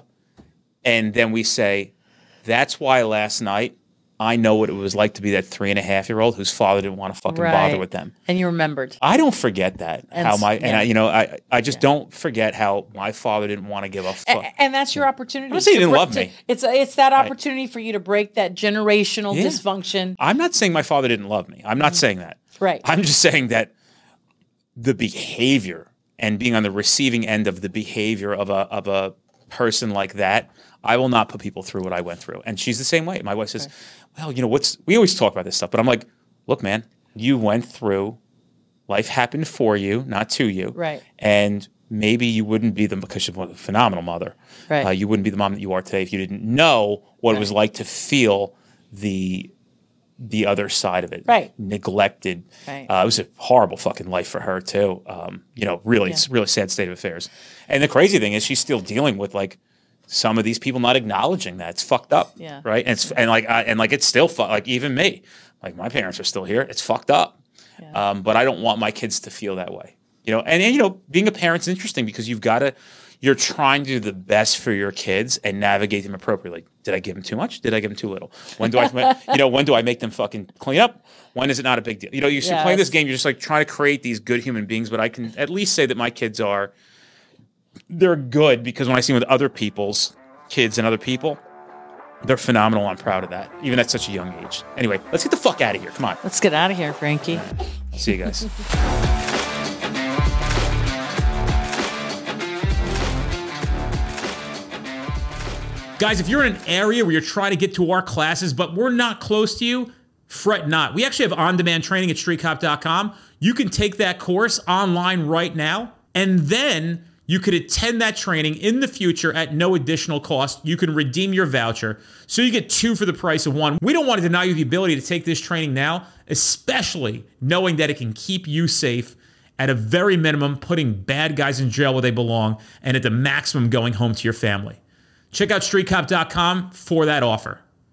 and then we say, that's why last night. I know what it was like to be that three and a half year old whose father didn't want to fucking right. bother with them. And you remembered. I don't forget that. And how my yeah. and I, you know I I just yeah. don't forget how my father didn't want to give a fuck. And, and that's your opportunity. I'm not saying he didn't break, love me. To, it's it's that opportunity right. for you to break that generational yeah. dysfunction. I'm not saying my father didn't love me. I'm not mm-hmm. saying that. Right. I'm just saying that the behavior and being on the receiving end of the behavior of a of a person like that. I will not put people through what I went through. And she's the same way. My wife says, okay. well, you know, what's, we always talk about this stuff, but I'm like, look, man, you went through, life happened for you, not to you. Right. And maybe you wouldn't be the, because you're a phenomenal mother. Right. Uh, you wouldn't be the mom that you are today if you didn't know what right. it was like to feel the, the other side of it. Right. Neglected. Right. Uh, it was a horrible fucking life for her too. Um, you know, really, yeah. really sad state of affairs. And the crazy thing is she's still dealing with like, some of these people not acknowledging that. It's fucked up, yeah. right? And it's and like I, and like it's still fu- like even me, like my parents are still here. It's fucked up, yeah. um, but I don't want my kids to feel that way, you know. And, and you know, being a parent's interesting because you've got to, you're trying to do the best for your kids and navigate them appropriately. Did I give them too much? Did I give them too little? When do I, you know, when do I make them fucking clean up? When is it not a big deal? You know, you're yes. playing this game. You're just like trying to create these good human beings. But I can at least say that my kids are, they're good because when I see them with other people's kids and other people, they're phenomenal. I'm proud of that, even at such a young age. Anyway, let's get the fuck out of here. Come on. Let's get out of here, Frankie. See you guys. Guys, if you're in an area where you're trying to get to our classes, but we're not close to you, fret not. We actually have on-demand training at street cop dot com. You can take that course online right now, and then you could attend that training in the future at no additional cost. You can redeem your voucher, so you get two for the price of one. We don't want to deny you the ability to take this training now, especially knowing that it can keep you safe at a very minimum, putting bad guys in jail where they belong, and at the maximum, going home to your family. Check out street cop dot com for that offer.